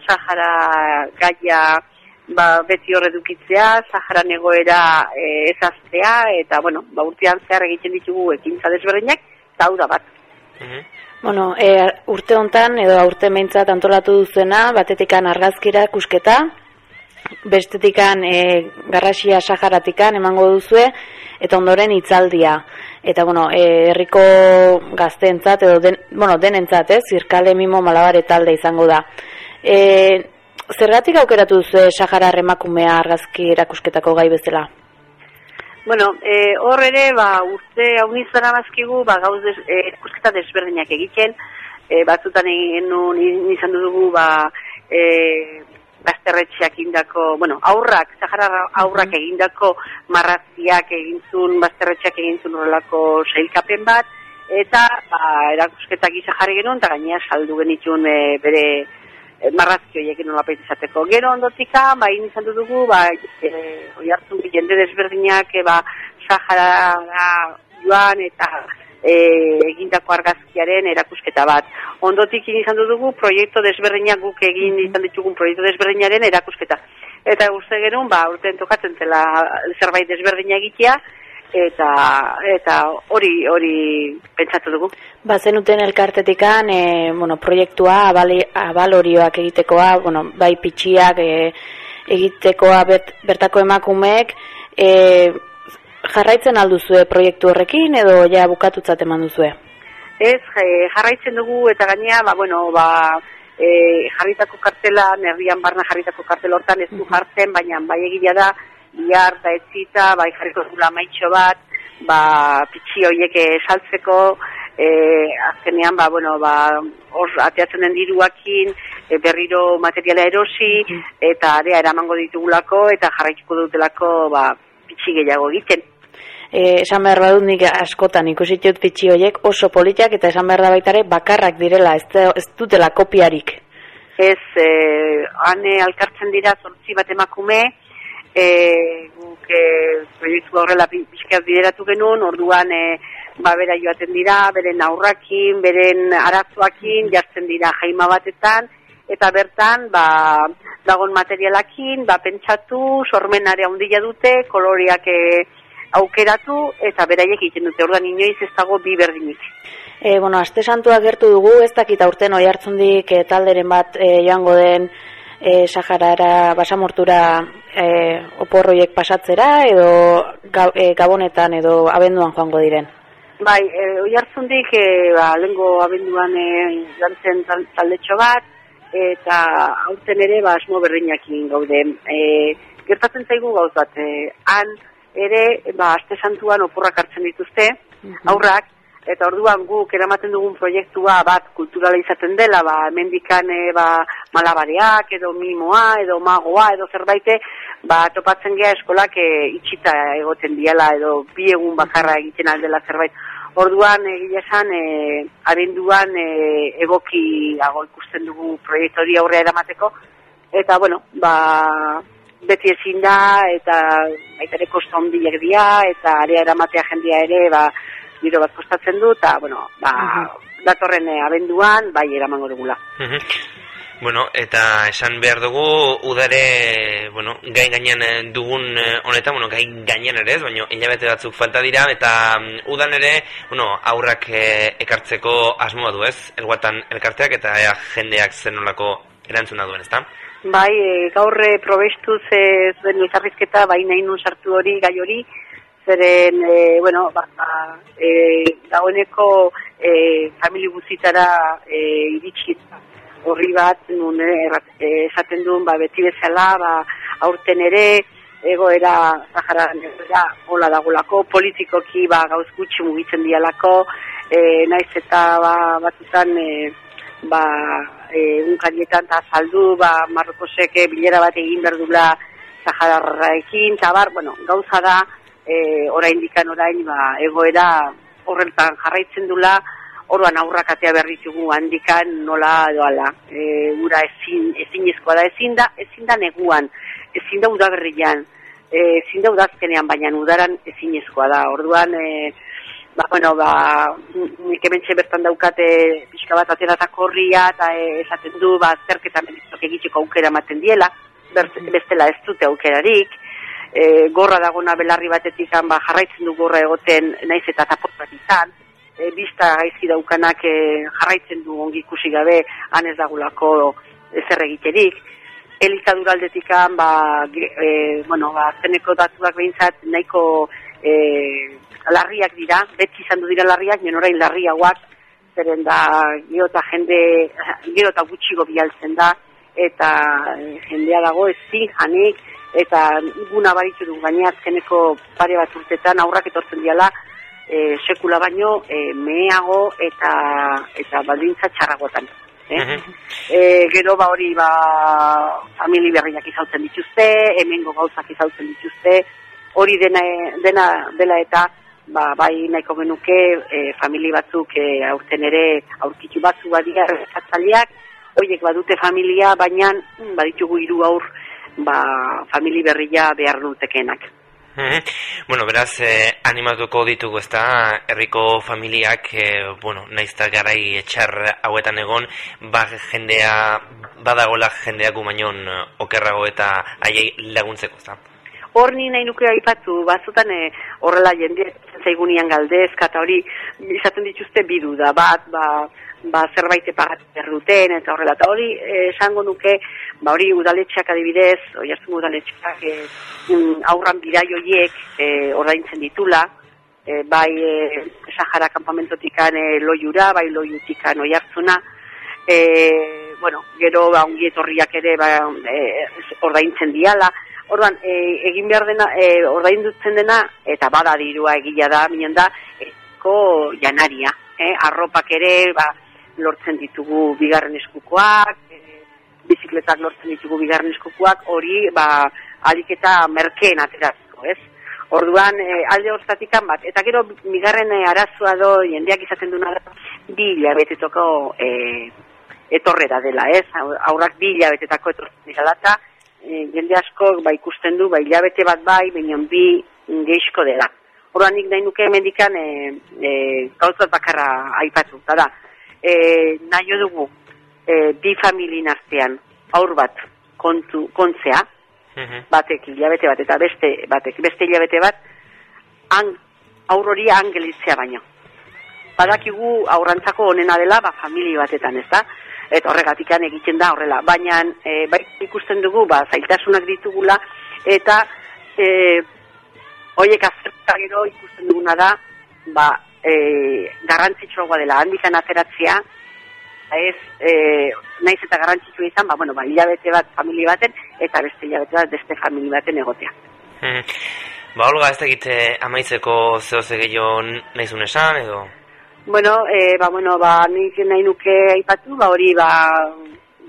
Speaker 7: Sahara gaia ba, beti horre dukitzea, Sahara egoera e, ezaztea, eta bueno, ba, urtean zehar egiten ditugu ekintza desberdinak, eta hau da bat.
Speaker 6: Mm-hmm.
Speaker 8: Bueno, e, urte hontan edo aurte meintzat antolatu duzuena, batetikan argazkira kusketa, bestetikan e, garrasia Saharatikan emango duzue, eta ondoren hitzaldia. Eta, bueno, e, herriko gazteentzat, edo den, bueno, denentzat, ez, Zirkale Mimo Malabare talde izango da. E, zergatik aukeratu duzue Saharar emakumea argazki erakusketako gai bezala?
Speaker 7: Bueno, e, hor ere, ba, urte hau nizan amazkigu, ba, gauz des, e, erakusketa desberdinak egiten, e, batzutan egin nizan dugu, ba, e, bazterretxeak indako, bueno, aurrak, Sahara aurrak egindako marraziak egintzun, bazterretxeak egintzun horrelako sailkapen bat, eta ba, erakusketak gisa jarri genuen, eta gainea saldu genitun e, bere e, marrazioiek nolapait izateko. Gero ondotika, ba, izan dugu, ba, e, Oiartzun jende desberdinak, e, ba, Sahara joan, eta E, egindako argazkiaren erakusketa bat. Ondotik izan dugu proiektu desberdinak guk egin izan ditugun proiektu desberdinaren erakusketa. Eta uste genuen, ba, urtean tokatzen zela zerbait desberdina egitea, eta eta hori hori pentsatu dugu.
Speaker 8: Ba, zenuten elkartetikan, e, bueno, proiektua, abali, abalorioak egitekoa, bueno, bai pitxiak e, egitekoa bet, bertako emakumeek, e, jarraitzen alduzue proiektu horrekin edo ja bukatutzat eman duzue?
Speaker 7: Ez, jarraitzen dugu eta gainea, ba, bueno, ba, e, jarritako kartela, herrian barna jarritako kartela hortan ez du jartzen, baina bai egia da, bihar da etzita, bai jarriko dugula maitxo bat, ba, pitxi horiek saltzeko, e, azkenean, ba, bueno, ba, hor ateatzen den diruakin, e, berriro materiala erosi, eta area eramango ditugulako, eta jarraituko dutelako, ba, pitxi gehiago egiten.
Speaker 8: Eh, esan behar badut nik askotan ikusitut pitxi horiek oso politak eta esan behar da baitare bakarrak direla, ez, ez dutela kopiarik.
Speaker 7: Ez, eh, hane alkartzen dira zortzi bat emakume, eh, guk eh, proiektu horrela pixkaz bideratu genuen, orduan eh, ba, bera joaten dira, beren aurrakin, beren arazoakin, jartzen dira jaima batetan, eta bertan, ba, dagon materialakin, ba, pentsatu, sormenarea handia dute, koloriak eh, aukeratu, eta beraiek egiten dute, orduan inoiz ez dago bi berdinik.
Speaker 8: E, bueno, aste santua gertu dugu, ez dakit aurten Oiartzundik e, talderen bat e, joango den e, Saharara basamortura e, oporroiek pasatzera, edo ga, e, Gabonetan edo abenduan joango diren?
Speaker 7: Bai, e, Oiartzundik e, ba, lehengo abenduan e, jantzen taldetxo bat, eta aurten ere ba, asmo berdinakin gaude. E, gertatzen zaigu gauz bat, e, han ere, ba, aste santuan oporrak hartzen dituzte, aurrak, eta orduan guk eramaten dugun proiektua bat kulturala izaten dela, ba, mendikan, e, ba, malabareak, edo mimoa, edo magoa, edo zerbaite, ba, topatzen gea eskolak e, itxita egoten diala, edo bi egun bakarra egiten aldela zerbait. Orduan, egia esan, e, abenduan e, egokiago ikusten dugu proiektu hori aurrea eramateko, eta, bueno, ba, beti ezin da, eta baita ere kosta handiak dira, eta area eramatea jendia ere, ba, biro bat kostatzen du, eta, bueno, ba, uh-huh. datorren e, abenduan, bai, eramango dugula.
Speaker 6: Uh-huh. Bueno, eta esan behar dugu, udare, bueno, gain gainean dugun honetan, bueno, gain gainean ere ez, baina hilabete batzuk falta dira, eta udan ere, bueno, aurrak e, ekartzeko asmoa du ez, elguatan elkarteak, eta ea jendeak zenolako erantzuna duen, ezta?
Speaker 7: Bai, e, gaur probestuz e, zuen elkarrizketa, bai nahi nun sartu hori, gai hori, zeren, e, bueno, ba, e, dagoeneko e, famili guzitara e, iritsi horri bat, nun esaten duen, ba, beti bezala, ba, aurten ere, egoera, Saharan egoera, hola dagolako, politikoki, ba, gauz gutxi mugitzen dialako, e, naiz eta, ba, batzutan, e, ba, e, unkarietan eta saldu, ba, Marrokosek bilera bat egin berdula Sahararraekin, eta bar, bueno, gauza da, e, orain dikan orain, ba, egoera horretan jarraitzen dula, orduan aurrak atea berritugu handikan nola doala. E, ura ezin, ezinezkoa da, ezin da, ezin da neguan, ezin da udaberrian, e, ezin da udazkenean, baina udaran ezinezkoa da. Orduan, e, ba, bueno, ba, nik hementxe bertan daukate pixka bat ateratako horria, eta e, esaten du, ba, zerketa meditzok egiteko aukera ematen diela, bestela ez dute aukerarik, e, gorra dagona belarri batetik, ba, jarraitzen du gorra egoten naiz eta taportak izan, E, bista gaizki daukanak e, jarraitzen du ongi ikusi gabe han ez dagulako ezer egiterik. Elikaduraldetikan, ba, e, bueno, ba, zeneko datuak behintzat nahiko e, larriak dira, beti izan du dira larriak, nien orain larriagoak, zeren da gero eta jende, gero eta gutxigo bialtzen da, eta e, jendea dago ezin janik, eta guna baritu du gainea zeneko pare bat urtetan aurrak etortzen diala, E, sekula baino e, meheago eta eta baldintza txarragotan. Eh? Uh-huh. E, gero ba hori ba famili berriak izautzen dituzte, hemengo gauzak izautzen dituzte, hori dena, dena dela eta ba, bai nahiko genuke e, famili batzuk e, aurten ere aurkitu batzu badia errezatzaileak, horiek badute familia, baina baditugu hiru aur ba, famili berria behar dutekenak.
Speaker 6: Mm-hmm. Bueno, beraz, eh, animatuko ditugu ezta, herriko familiak, eh, bueno, naizta garai etxar hauetan egon, ba jendea, badagola jendeak umainon okerrago eta haiei laguntzeko, ezta?
Speaker 7: Hor ni nahi nuke aipatu, batzutan eh, horrela jende zaigunian galdezka eta hori izaten dituzte bidu da, bat, ba, ba zerbait pagatzen berduten eta horrela, eta hori eh, esango nuke, ba hori udaletxeak adibidez, oiartzun udaletxeak eh, aurran bidai horiek eh, ordaintzen ditula, eh, bai eh, Sahara kampamentotikan eh, loiura, bai loiutikan oiartzuna, eh, bueno, gero ba, ongi etorriak ere ba, eh, ordaintzen diala, orduan, eh, egin behar dena, eh, ordaindutzen dena, eta bada dirua egila da, minen da, eko janaria, eh, arropak ere, ba, lortzen ditugu bigarren eskukoak, e, bizikletak lortzen ditugu bigarren eskukoak, hori, ba, alik eta merkeen ateratzeko, ez? Orduan, e, alde hortatikan bat, eta gero, bigarren e, arazoa do, jendeak izaten duna da, bi hilabetetako e, etorrera dela, ez? Aurrak bi hilabetetako etortzen dira data, e, jende asko, ba, ikusten du, ba, hilabete bat bai, baina bi geixko dela. Orduan, nik nahi nuke emendikan, e, e, gauzat bakarra aipatu, eta da, E, nahi dugu e, bi familien artean aur bat kontu, kontzea, uh-huh. batek hilabete bat eta beste batek beste hilabete bat, han, aur hori angelitzea baino. Badakigu aurrantzako onena dela ba, familia batetan, ez da? Eta horregatikan egiten da horrela. Baina e, bai, ikusten dugu ba, zailtasunak ditugula eta e, horiek azterta gero ikusten duguna da ba, E, garrantzitsua dela handikan ateratzea, ez, e, naiz eta garrantzitsua izan, ba, bueno, ba, hilabete bat familia baten, eta beste hilabete bat beste familia baten egotea.
Speaker 6: Hmm. Ba, Olga, ez dakite amaitzeko zehoz gehiago nahizun esan, edo?
Speaker 7: Bueno, e, ba, bueno, ba, nik nahi nuke aipatu, ba, hori, ba,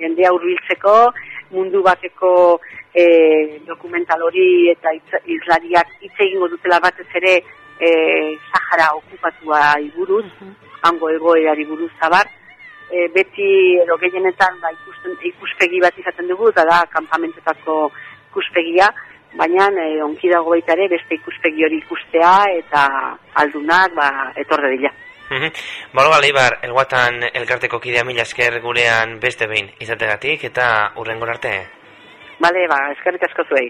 Speaker 7: jendea hurbiltzeko, mundu bateko e, dokumental hori eta izlariak hitz egingo dutela batez ere e, Sahara okupatua buruz, hango egoerari buruz zabar. E, beti edo gehienetan ba, ikusten, ikuspegi bat izaten dugu, eta da kanpamentetako ikuspegia, baina e, onki dago baita ere beste ikuspegi hori ikustea eta aldunak ba, etorre dira.
Speaker 6: Baloga Leibar, elguatan elkarteko kidea mila esker gurean beste behin izategatik eta hurrengor arte.
Speaker 7: Bale, ba, eskerrik asko zuei.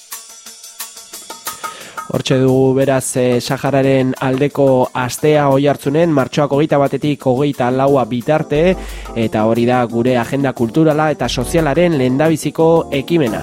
Speaker 1: Hortxe dugu beraz eh, Sahararen aldeko astea oihartzunen, martxoak hogeita batetik hogeita laua bitarte, eta hori da gure agenda kulturala eta sozialaren lehendabiziko ekimena.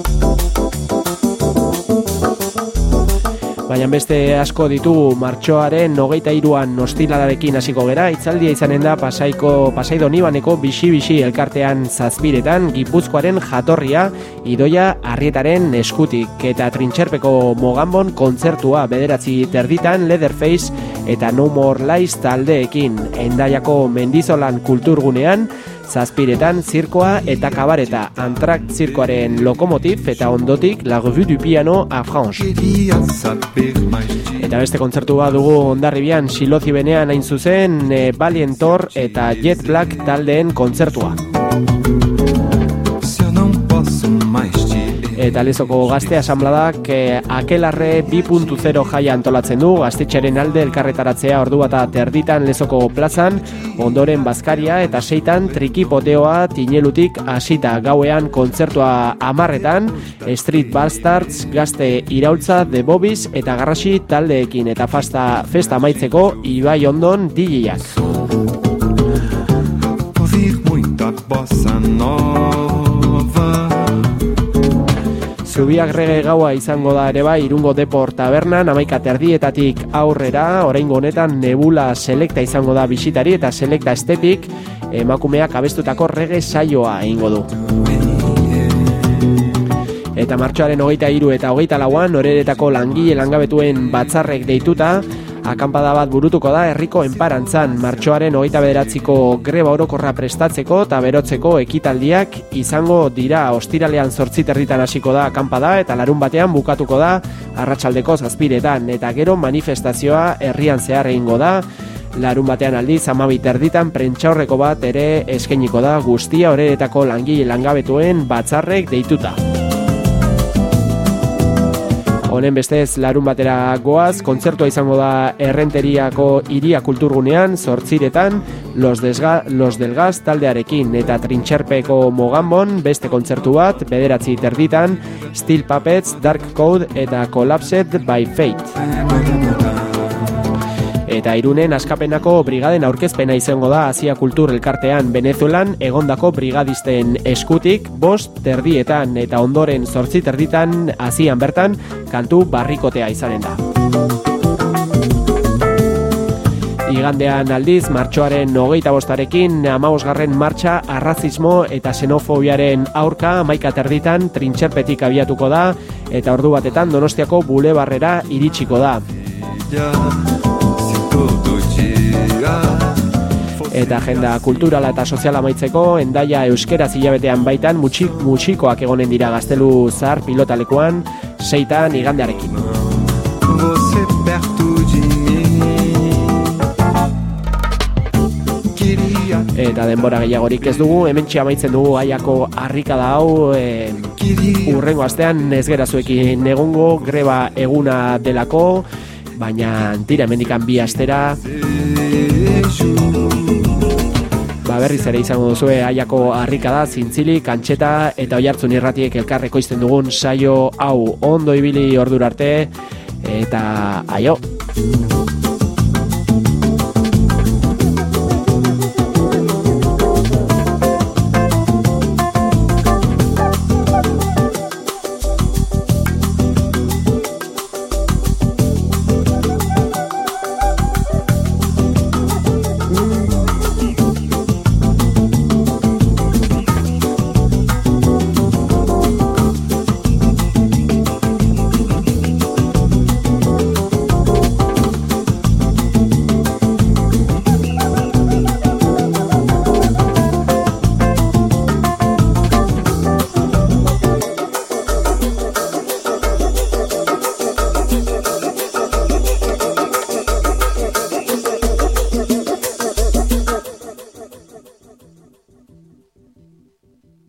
Speaker 1: Baina beste asko ditugu, martxoaren hogeita hiruan ostiralarekin hasiko gera, itzaldia izanen da Pasaiko Pasai Donibaneko bixi-bixi elkartean zazpiretan, Gipuzkoaren jatorria Idoia Arrietaren eskutik, eta Trintxerpeko Moganbon kontzertua bederatzi terditan Leatherface eta No More Lies taldeekin, Hendaiako Mendizolan kulturgunean zazpiretan zirkoa eta kabareta, Antrak zirkoaren lokomotiv eta ondotik La Revue du Piano a France. Eta beste kontzertua dugu Hondarribian, Silozi benean hain zuzen, e, Valientor eta Jet Black taldeen kontzertua. Eta Lezoko Gazte Asanbladak eh, Akelarre bi puntu zero jaia antolatzen du, gaztetxeren alde elkarretaratzea ordu bata terditan Lezoko plazan, ondoren bazkaria eta seitan trikipoteoa tinelutik hasita, gauean kontzertua amarretan, Street Bastards, Gazte Iraultza, The Bobbies eta Garrasi taldeekin, eta festa, festa amaitzeko Ibai Ondon D J-ak. Zubiak rege gaua izango da ere bai Irungo Depor tabernan, hamaika terdietatik aurrera, oraingo honetan Nebula Selecta izango da bisitari eta Selecta estetik emakumeak abestutako rege saioa egingo du. Eta martxoaren hogeita hiru eta hogeita lauan oreretako langile langabetuen batzarrek deituta, akanpada bat burutuko da herriko enparantzan, martxoaren hogeita bederatziko greba orokorra prestatzeko eta berotzeko ekitaldiak izango dira. Ostiralean zortzi terditan hasiko da akanpada eta larun batean bukatuko da arratsaldeko zazpiretan, eta gero manifestazioa herrian zehar egingo da. Larun batean aldiz hamabi terditan prentsaurreko bat ere eskainiko da, guztia oreretako langile langabetuen batzarrek deituta. Honen bestez larun batera goaz, kontzertua izango da Errenteriako Iria kulturgunean, zortziretan, Los, Desga, Los del Gas taldearekin, eta Trintxerpeko Moganbon beste kontzertu bat, bederatzi terditan, Steel Puppets, Dark Code eta Collapsed by Fate. Eta Irunen Askapenako brigaden aurkezpena izango da Asia Kultur elkartean, Venezuelan egondako brigadisten eskutik, bost terdietan eta ondoren zortzi terditan Asian bertan kantu barrikotea izanen da. Igandean aldiz, martxoaren hogeita bostarekin, hamabosgarren martxa arrazismo eta xenofobiaren aurka hamaika terditan Trintxerpetik abiatuko da, eta ordu batetan Donostiako bulebarrera iritsiko da. Eta agenda kulturala eta soziala amaitzeko, Hendaia euskeraz hilabetean baitan mutxik, mutxikoak egonen dira Gaztelu Zahar pilotalekuan, seitan igandearekin. Eta denbora gehiagorik ez dugu, hementxe amaitzen dugu Aiako harrikada hau, e, urrengo astean ez gera zuekin egongo, greba eguna delako, baina tira hemendikan bi astera ba berriz ere izango duzue Aiako harrikada, zintzilik, Antxeta eta Oihartzun irratiek elkarreko izten dugun saio hau. Ondo ibili ordura arte eta aio!